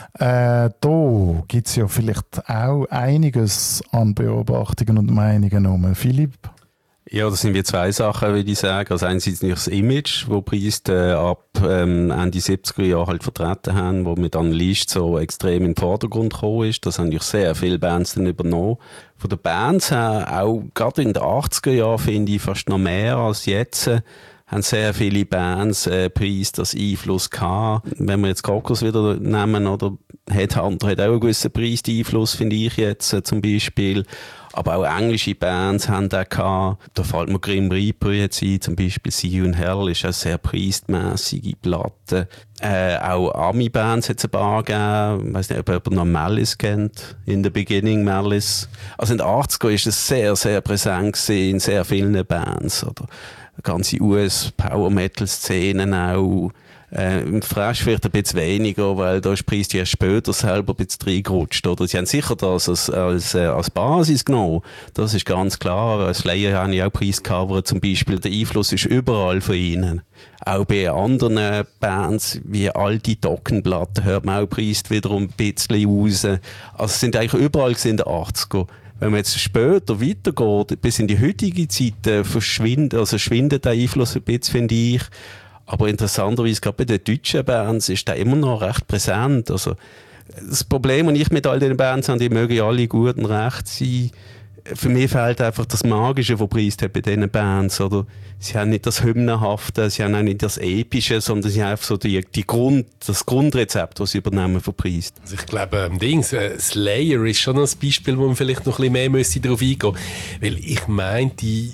Äh, da gibt es ja vielleicht auch einiges an Beobachtungen und Meinungen um. Philipp? Ja, das sind wie zwei Sachen, würde ich sagen. Also einerseits nicht das Image, wo Priest äh, ab ähm, Ende siebziger Jahre halt vertreten haben, wo mit Unleashed so extrem in den Vordergrund gekommen ist. Das haben natürlich sehr viele Bands dann übernommen. Von den Bands her, auch gerade in den achtziger Jahren, finde ich, fast noch mehr als jetzt, äh, haben sehr viele Bands äh, Priest als Einfluss gehabt. Wenn wir jetzt Krokus wieder nehmen, oder Headhunter hat auch einen gewissen Priest-Einfluss, finde ich jetzt äh, zum Beispiel. Aber auch englische Bands haben das gehabt. Da fällt mir Grim Reaper jetzt ein, zum Beispiel See You in Hell ist eine sehr priestmässige Platte. Äh, auch Ami-Bands hat es ein paar gegeben. Ich weiss nicht, ob jemand noch Malice kennt. In the Beginning Malice. Also in den achtziger ist es sehr, sehr präsent gewesen in sehr vielen Bands. Oder ganze U S-Power-Metal-Szenen auch. Äh, Im Thrash vielleicht ein bisschen weniger, weil da ist Priest ja später selber ein bisschen reingerutscht, oder? Sie haben sicher das als, als, äh, als Basis genommen. Das ist ganz klar. Als Slayer habe ich auch Priest covert zum Beispiel. Der Einfluss ist überall von ihnen. Auch bei anderen Bands, wie alte Dockenplatten, hört man auch Priest wiederum ein bisschen raus. Also es sind eigentlich überall in den achtziger. Wenn man jetzt später weitergeht, bis in die heutige Zeit, äh, verschwindet, also schwindet der Einfluss ein bisschen, finde ich. Aber interessanterweise, gerade bei den deutschen Bands, ist der immer noch recht präsent. Also, das Problem, das ich mit all den Bands habe, die mögen alle gut und recht sein. Für mich fehlt einfach das Magische, was Priest hat bei diesen Bands. Oder? Sie haben nicht das Hymnenhafte, sie haben auch nicht das Epische, sondern sie haben einfach so die, die Grund, das Grundrezept, das sie übernehmen von Priest. Also ich glaube, ähm, Dings, äh, Slayer ist schon ein Beispiel, wo man vielleicht noch ein bisschen mehr müsste darauf eingehen müsste. Weil ich meine, die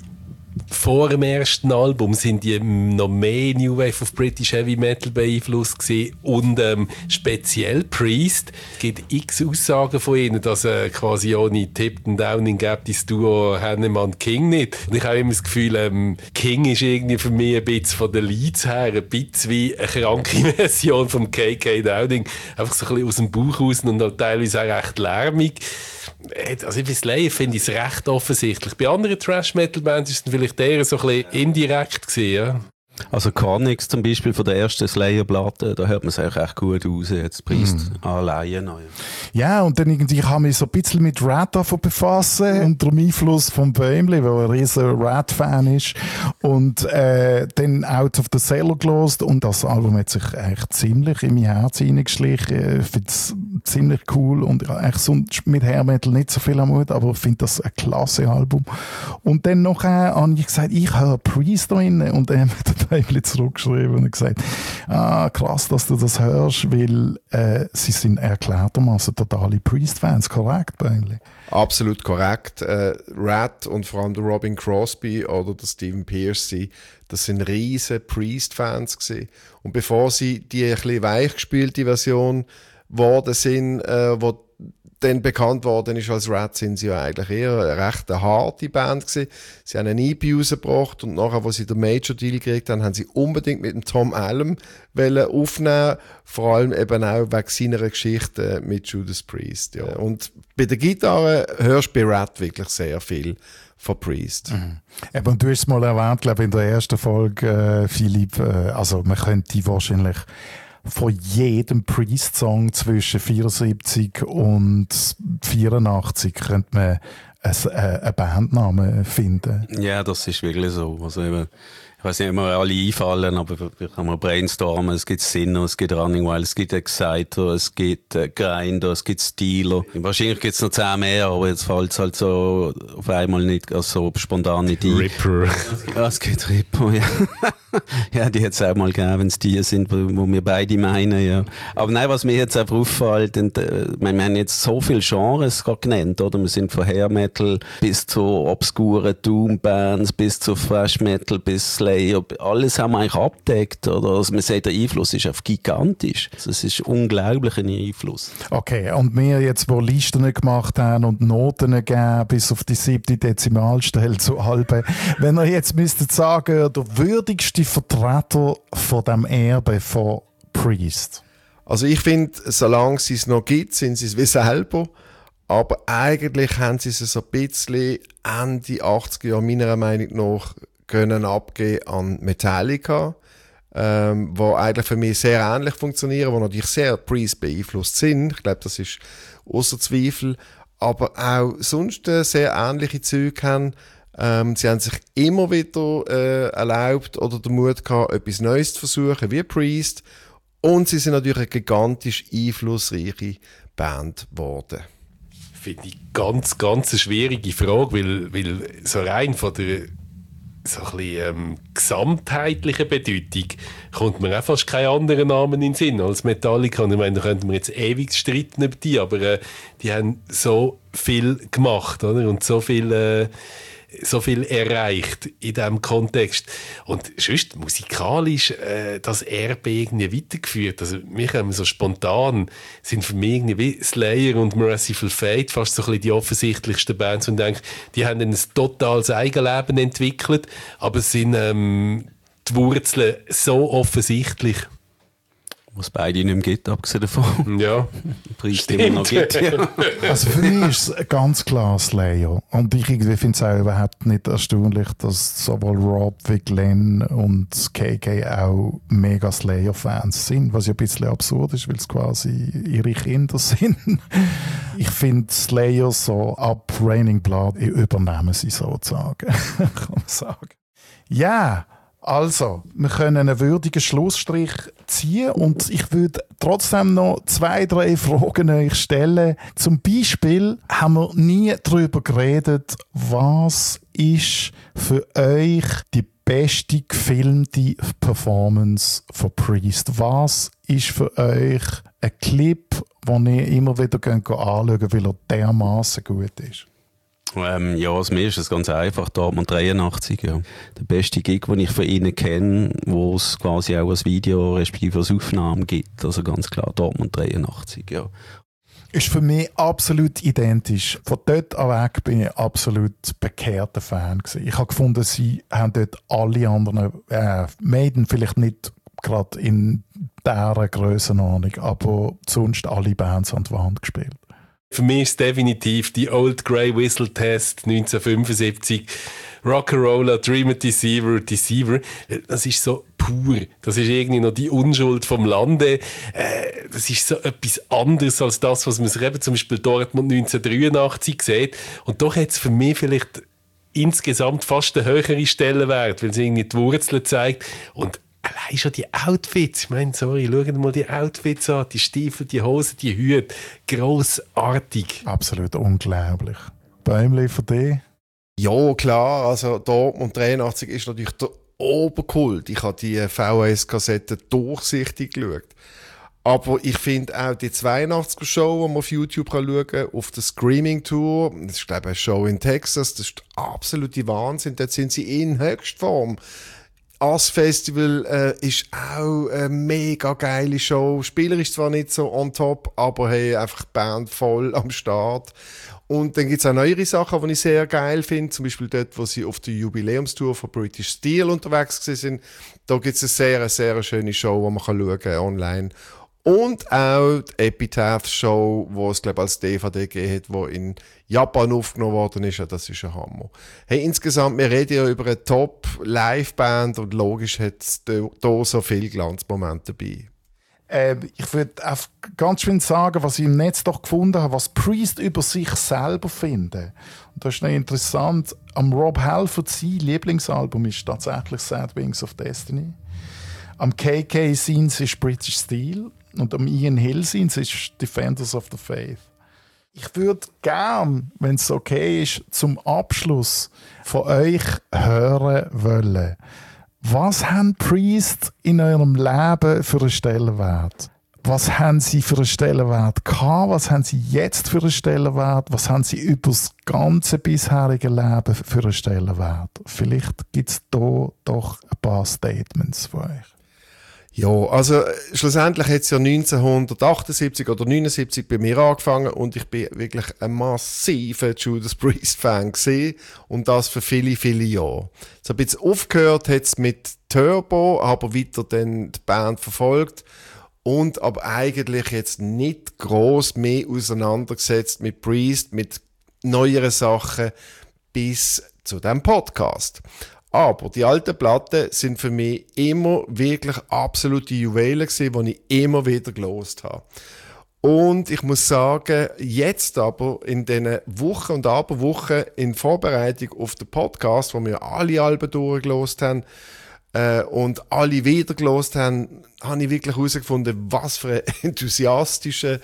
vor dem ersten Album sind die noch mehr New Wave of British Heavy Metal beeinflusst gewesen und ähm, speziell Priest. Es gibt x Aussagen von ihnen, dass äh, quasi ohne Tipton Downing gäbe das Duo Hannemann King nicht. Und ich habe immer das Gefühl, ähm, King ist irgendwie für mich ein bisschen von den Leads her ein bisschen wie eine kranke Version vom K K Downing. Einfach so ein bisschen aus dem Bauch raus und halt teilweise auch recht lärmig. Also bei Slayer finde ich es recht offensichtlich. Bei anderen Thrash-Metal-Bands ist es vielleicht eher so ein bisschen indirekt gewesen, ja. Also Carnix zum Beispiel von der ersten Slayer-Platte, da hört man es eigentlich echt gut raus, jetzt Priest mm. alleine noch. Ja, und dann irgendwie kann mich so ein bisschen mit Rat davon befassen, unter dem Einfluss von Böhmli, weil er ein riesen Rat-Fan ist. Und äh, dann Out of the Cellar gelost und das Album hat sich eigentlich ziemlich in mein Herz hineingeschlichen. Ich finde es ziemlich cool und ich habe eigentlich sonst mit Hair Metal nicht so viel am Mut, aber ich finde das ein klasse Album. Und dann nachher habe ich gesagt, ich höre Priest da drin und dann hat der Baby zurückgeschrieben und gesagt, ah, krass, dass du das hörst, weil äh, sie sind erklärtermaßen totale Priest-Fans, korrekt, Baby? Absolut korrekt. Äh, Rat und vor allem der Robin Crosby oder der Stephen Pearcy, das sind riesen Priest-Fans gewesen. Und bevor sie die ein bisschen weichgespielte Version geworden sind, äh, wo dann bekannt worden ist als Rat, sind sie ja eigentlich eher eine recht harte Band gewesen. Sie haben einen E P rausgebracht und nachher, wo sie den Major-Deal gekriegt haben, haben sie unbedingt mit dem Tom Allem aufnehmen, vor allem eben auch wegen seiner Geschichte mit Judas Priest. Ja. Und bei der Gitarre hörst du bei Rat wirklich sehr viel von Priest. Mhm. Eben, du hast es mal erwähnt, glaube ich, in der ersten Folge, äh, Philipp, äh, also man könnte wahrscheinlich von jedem Priest-Song zwischen vierundsiebzig und vierundachtzig könnte man einen Bandnamen finden. Ja, das ist wirklich so. Also eben, ich weiß nicht, ob mir alle einfallen, aber wir können mal brainstormen. Es gibt Sinner, es gibt Running Wild, es gibt Exciter, es gibt äh, Grinder, es gibt Steeler. Wahrscheinlich gibt es noch zehn mehr, aber jetzt fällt es halt so auf einmal nicht, also spontan nicht ein. Ripper. Ja, es gibt Ripper, ja. Ja, die hat es auch mal gegeben, wenn es die sind, wo, wo wir beide meinen, ja. Aber nein, was mir jetzt einfach auffällt, und, äh, wir haben jetzt so viele Genres gerade genannt, oder? Wir sind von Hair Metal bis zu obskuren Doom-Bands, bis zu Thrash Metal, bis Slayer, alles haben wir eigentlich abgedeckt, oder? Also man sieht, der Einfluss ist einfach gigantisch. Also es ist unglaublich ein Einfluss. Okay, und wir jetzt, wo Listen gemacht haben und Noten gegeben, bis auf die siebte Dezimalstelle zu halben, wenn ihr jetzt müsstet sagen, der würdigste Vertreter von dem Erbe von Priest? Also ich finde, solange es es noch gibt, sind sie es wie selber. Aber eigentlich haben sie es so ein bisschen Ende achtziger Jahre meiner Meinung nach können abgeben an Metallica, ähm, wo eigentlich für mich sehr ähnlich funktionieren, wo natürlich sehr Priest beeinflusst sind. Ich glaube, das ist außer Zweifel. Aber auch sonst äh, sehr ähnliche Züge haben. Ähm, sie haben sich immer wieder äh, erlaubt oder den Mut gehabt, etwas Neues zu versuchen, wie Priest. Und sie sind natürlich eine gigantisch einflussreiche Band geworden. Finde ich ganz, ganz eine schwierige Frage, weil, weil so rein von der so ein bisschen, ähm, gesamtheitlichen Bedeutung kommt mir auch fast keinen anderen Namen in den Sinn als Metallica. Und ich meine, da könnten wir jetzt ewig streiten über die, aber äh, die haben so viel gemacht, oder? Und so viel... Äh, so viel erreicht in diesem Kontext. Und sonst musikalisch äh, das Erbe irgendwie weitergeführt. Also wir kommen so spontan, sind für mich irgendwie wie Slayer und Merciful Fate fast so ein bisschen die offensichtlichsten Bands und denke, die haben ein totales Eigenleben entwickelt, aber sind ähm, die Wurzeln so offensichtlich. Was beide nicht mehr gibt, abgesehen davon. Ja, Priest immer noch gibt. Ja. Also für mich ist es ganz klar Slayer. Und ich finde es auch überhaupt nicht erstaunlich, dass sowohl Rob wie Glenn und K K auch mega Slayer-Fans sind, was ja ein bisschen absurd ist, weil es quasi ihre Kinder sind. Ich finde Slayer so ab Raining Blood übernehmen sie sozusagen. Kann man sagen. Ja, also, wir können einen würdigen Schlussstrich ziehen und ich würde trotzdem noch zwei, drei Fragen euch stellen. Zum Beispiel haben wir nie darüber geredet, was ist für euch die beste gefilmte Performance von Priest? Was ist für euch ein Clip, den ihr immer wieder anschauen könnt, weil er dermaßen gut ist? Ähm, ja, also mir ist es ganz einfach, Dortmund dreiundachtzig, ja. Der beste Gig, den ich von ihnen kenne, wo es quasi auch ein Video respektive als Aufnahmen gibt. Also ganz klar, Dortmund dreiundachtzig, ja. Ist für mich absolut identisch. Von dort an weg bin ich absolut bekehrter Fan gewesen. Ich habe gefunden, sie haben dort alle anderen, äh, Maiden vielleicht nicht gerade in dieser Grössenordnung, aber sonst alle Bands an die Wand gespielt. Für mich ist es definitiv die Old Grey Whistle Test neunzehnhundertfünfundsiebzig. Rock'n'Roller, Dreamer Deceiver, Deceiver. Das ist so pur. Das ist irgendwie noch die Unschuld vom Lande. Äh, das ist so etwas anderes als das, was man sich eben zum Beispiel Dortmund neunzehnhundertdreiundachtzig sieht. Und doch hat es für mich vielleicht insgesamt fast einen höheren Stellenwert, weil es irgendwie die Wurzeln zeigt. Und allein schon die Outfits, ich meine, sorry, schauen mal die Outfits an, die Stiefel, die Hosen, die Hüte, grossartig. Absolut unglaublich. Bäumli für dich? Ja, klar, also Dortmund dreiundachtzig ist natürlich der Oberkult. Ich habe die V H S-Kassette durchsichtig geschaut. Aber ich finde auch die zweiundachtziger-Show, die man auf YouTube schauen kann, auf der Screaming-Tour, das ist, glaube ich, eine Show in Texas, das ist der absolute Wahnsinn. Dort sind sie in Höchstform. Das Festival äh, ist auch eine mega geile Show. Spielerisch zwar nicht so on top, aber hey, einfach die Band voll am Start. Und dann gibt es auch neuere Sachen, die ich sehr geil finde. Zum Beispiel dort, wo sie auf der Jubiläumstour von British Steel unterwegs sind. Da gibt es eine sehr, sehr schöne Show, die man schauen kann online. Und auch die Epitaph-Show, die es, glaube ich, als D V D gegeben hat, die in Japan aufgenommen worden ist. Ja, das ist ein Hammer. Hey, insgesamt, wir reden ja über eine Top-Live-Band und logisch hat es da so viele Glanzmomente dabei. Äh, ich würde ganz schön sagen, was ich im Netz doch gefunden habe, was Priest über sich selber finden. Und das ist noch interessant. Am Rob Halford sein Lieblingsalbum ist tatsächlich Sad Wings of Destiny. Am K K Scenes ist British Steel. Und am Ian Hill Scenes ist Defenders of the Faith. Ich würde gern, wenn es okay ist, zum Abschluss von euch hören wollen. Was haben Priest in eurem Leben für einen Stellenwert? Was haben sie für einen Stellenwert gehabt? Was haben sie jetzt für einen Stellenwert? Was haben sie über das ganze bisherige Leben für einen Stellenwert? Vielleicht gibt es da doch ein paar Statements von euch. Ja, also schlussendlich hat es ja neunzehnhundertachtundsiebzig oder neunundsiebzig bei mir angefangen und ich bin wirklich ein massiver Judas Priest-Fan gewesen und das für viele, viele Jahre. So ein bisschen aufgehört hat es mit Turbo, aber weiter dann die Band verfolgt und aber eigentlich jetzt nicht gross mehr auseinandergesetzt mit Priest, mit neueren Sachen bis zu diesem Podcast. Aber die alten Platten sind für mich immer wirklich absolute Juwelen gewesen, die ich immer wieder gelost habe. Und ich muss sagen, jetzt aber in diesen Wochen und Aberwochen in Vorbereitung auf den Podcast, wo wir alle Alben durchgelost haben äh, und alle wieder gelost haben, habe ich wirklich herausgefunden, was für ein enthusiastischer,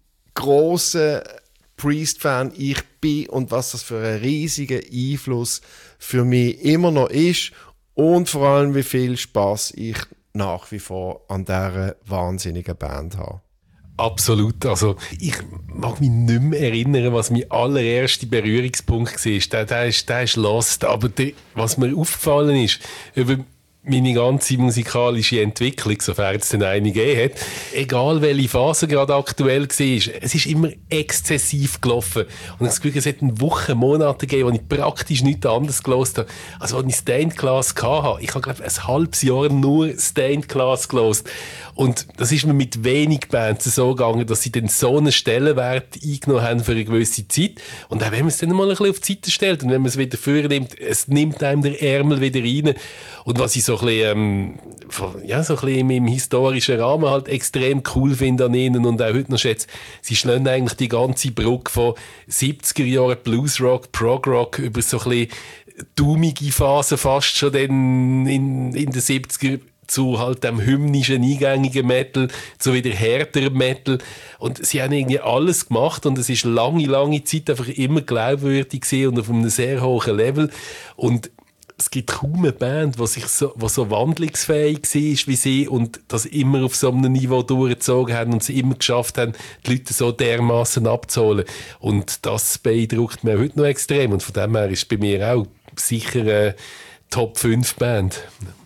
grosser Priest-Fan ich bin und was das für einen riesigen Einfluss für mich immer noch ist und vor allem, wie viel Spass ich nach wie vor an dieser wahnsinnigen Band habe. Absolut. Also, ich mag mich nicht mehr erinnern, was mein allererster Berührungspunkt war. Der, der, ist, der ist Lost. Aber der, was mir aufgefallen ist, über meine ganze musikalische Entwicklung, sofern es denn eine gegeben hat, egal welche Phase gerade aktuell war, es ist immer exzessiv gelaufen. Und ich habe das Gefühl, es hat Wochen, Monate gegeben, wo ich praktisch nichts anderes gehört habe, als als ich Stained Class hatte. Ich habe, glaube ich, ein halbes Jahr nur Stained Class gehört. Und das ist mir mit wenig Bands so gegangen, dass sie dann so einen Stellenwert eingenommen haben für eine gewisse Zeit. Und auch wenn man es dann mal ein bisschen auf die Seite stellt und wenn man es wieder vornimmt, es nimmt einem der Ärmel wieder rein. Und was ich so ein bisschen, ähm, ja, so ein bisschen im historischen Rahmen halt extrem cool finde an ihnen und auch heute noch schätze, sie schlagen eigentlich die ganze Brücke von siebziger Jahren Bluesrock, Progrock über so ein bisschen dummige Phase fast schon dann in, in den siebziger zu halt dem hymnischen, eingängigen Metal, zu wieder härteren Metal. Und sie haben irgendwie alles gemacht und es ist lange, lange Zeit einfach immer glaubwürdig gewesen und auf einem sehr hohen Level. Und es gibt kaum eine Band, die sich so, die so wandlungsfähig war wie sie und das immer auf so einem Niveau durchgezogen haben und sie immer geschafft haben, die Leute so dermassen abzuholen. Und das beeindruckt mich heute noch extrem. Und von dem her ist es bei mir auch sicher eine Top fünf Band.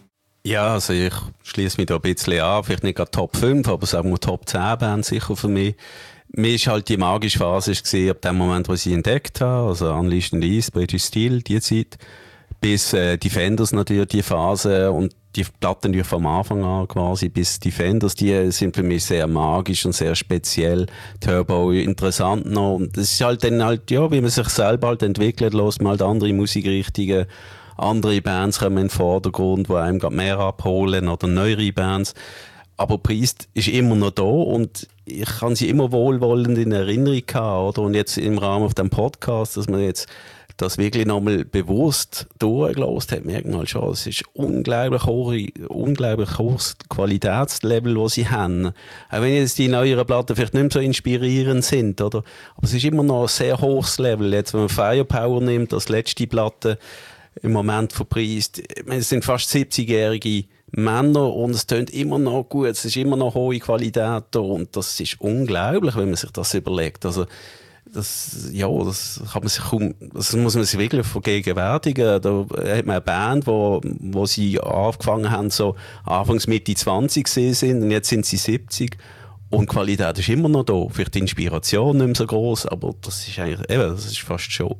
Ja, also ich schließe mich da ein bisschen an, vielleicht nicht gerade Top fünf, aber sagen wir Top zehn Band sicher für mich. Mir war halt die magische Phase gewesen, ab dem Moment, wo ich sie entdeckt habe, also Unleashed in the East, British Steel, die Zeit, bis äh, Defenders natürlich, die Phase und die Platten natürlich vom Anfang an quasi, bis Defenders, die sind für mich sehr magisch und sehr speziell, Turbo interessant noch und das ist halt dann halt, ja, wie man sich selber halt entwickelt, lässt man halt andere Musikrichtungen, andere Bands kommen in den Vordergrund, die einem gerade mehr abholen oder neuere Bands. Aber Priest ist immer noch da und ich kann sie immer wohlwollend in Erinnerung haben, oder? Und jetzt im Rahmen auf dem Podcast, dass wir jetzt das wirklich nochmal bewusst durchgelassen hat, merkt man schon, es ist unglaublich hohe, unglaublich hohes Qualitätslevel, das sie haben. Auch wenn jetzt die neueren Platten vielleicht nicht mehr so inspirierend sind, oder? Aber es ist immer noch ein sehr hohes Level. Jetzt, wenn man Firepower nimmt, das letzte Platte im Moment verpreist, es sind fast siebzigjährige Männer und es tönt immer noch gut, es ist immer noch hohe Qualität da und das ist unglaublich, wenn man sich das überlegt. Also, das, ja, das kann man sich kaum, das muss man sich wirklich vergegenwärtigen. Da hat man eine Band, wo, wo sie angefangen haben, so Anfangs Mitte zwanzig sind und jetzt sind sie siebzig. Und die Qualität ist immer noch da. Vielleicht die Inspiration nicht mehr so gross, aber das ist eigentlich, eben, das ist fast schon,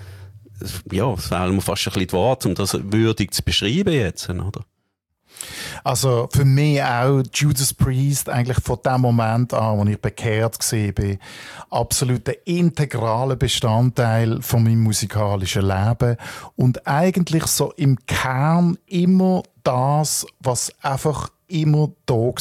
ja, es fehlen mir fast ein bisschen die Worte, um das würdig zu beschreiben jetzt, oder? Also für mich auch Judas Priest eigentlich von dem Moment an, als ich bekehrt war, absolut ein integraler Bestandteil von meinem musikalischen Leben und eigentlich so im Kern immer das, was einfach immer da war.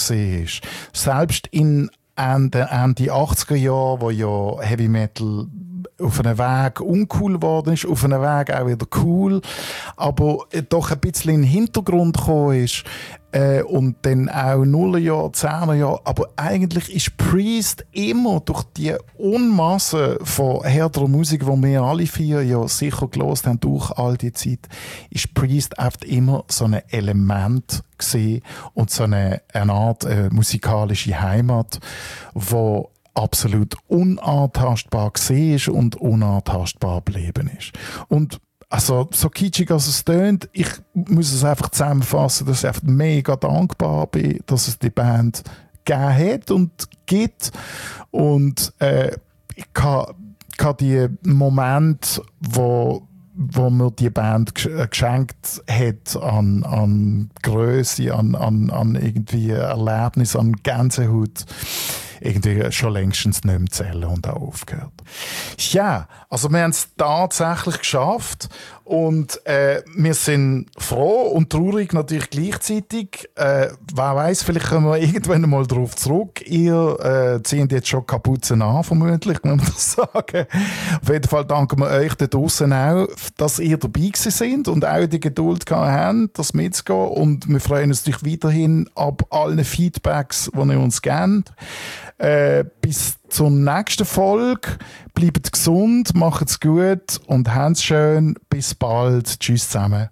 Selbst in Ende, Ende achtziger Jahre, wo ja Heavy Metal auf einem Weg uncool geworden ist, auf einem Weg auch wieder cool, aber doch ein bisschen in den Hintergrund gekommen ist, äh, und dann auch Nullerjahre, Zehnerjahre, aber eigentlich ist Priest immer durch die Unmasse von härterer Musik, die wir alle vier ja sicher gehört haben durch all die Zeit, ist Priest oft immer so ein Element gewesen und so eine, eine Art äh, musikalische Heimat, wo absolut unantastbar war und unantastbar geblieben ist. Und also, so kitschig als es tönt, ich muss es einfach zusammenfassen, dass ich einfach mega dankbar bin, dass es die Band gegeben hat und gibt. Und äh, ich kann, kann die Momente, wo wo mir die Band geschenkt hat an, an Grösse, an, an, an irgendwie Erlebnis, an Gänsehaut, irgendwie schon längstens nicht mehr zählen und auch aufgehört. Ja, also wir haben es tatsächlich geschafft und äh, wir sind froh und traurig natürlich gleichzeitig. Äh, wer weiß, vielleicht kommen wir irgendwann mal darauf zurück. Ihr äh, zieht jetzt schon Kapuzen an, vermutlich, muss man das sagen. Auf jeden Fall danken wir euch da draussen auch, dass ihr dabei seid und auch die Geduld gehabt habt, das mitzugehen. Und wir freuen uns natürlich weiterhin ab allen Feedbacks, die ihr uns gebt. Äh, bis zur nächsten Folge. Bleibt gesund, macht's gut und habt's schön. Bis bald. Tschüss zusammen.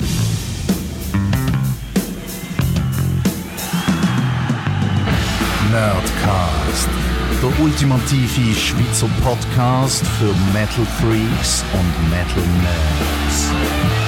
Nerdcast, der ultimative Schweizer Podcast für Metal Freaks und Metal Nerds.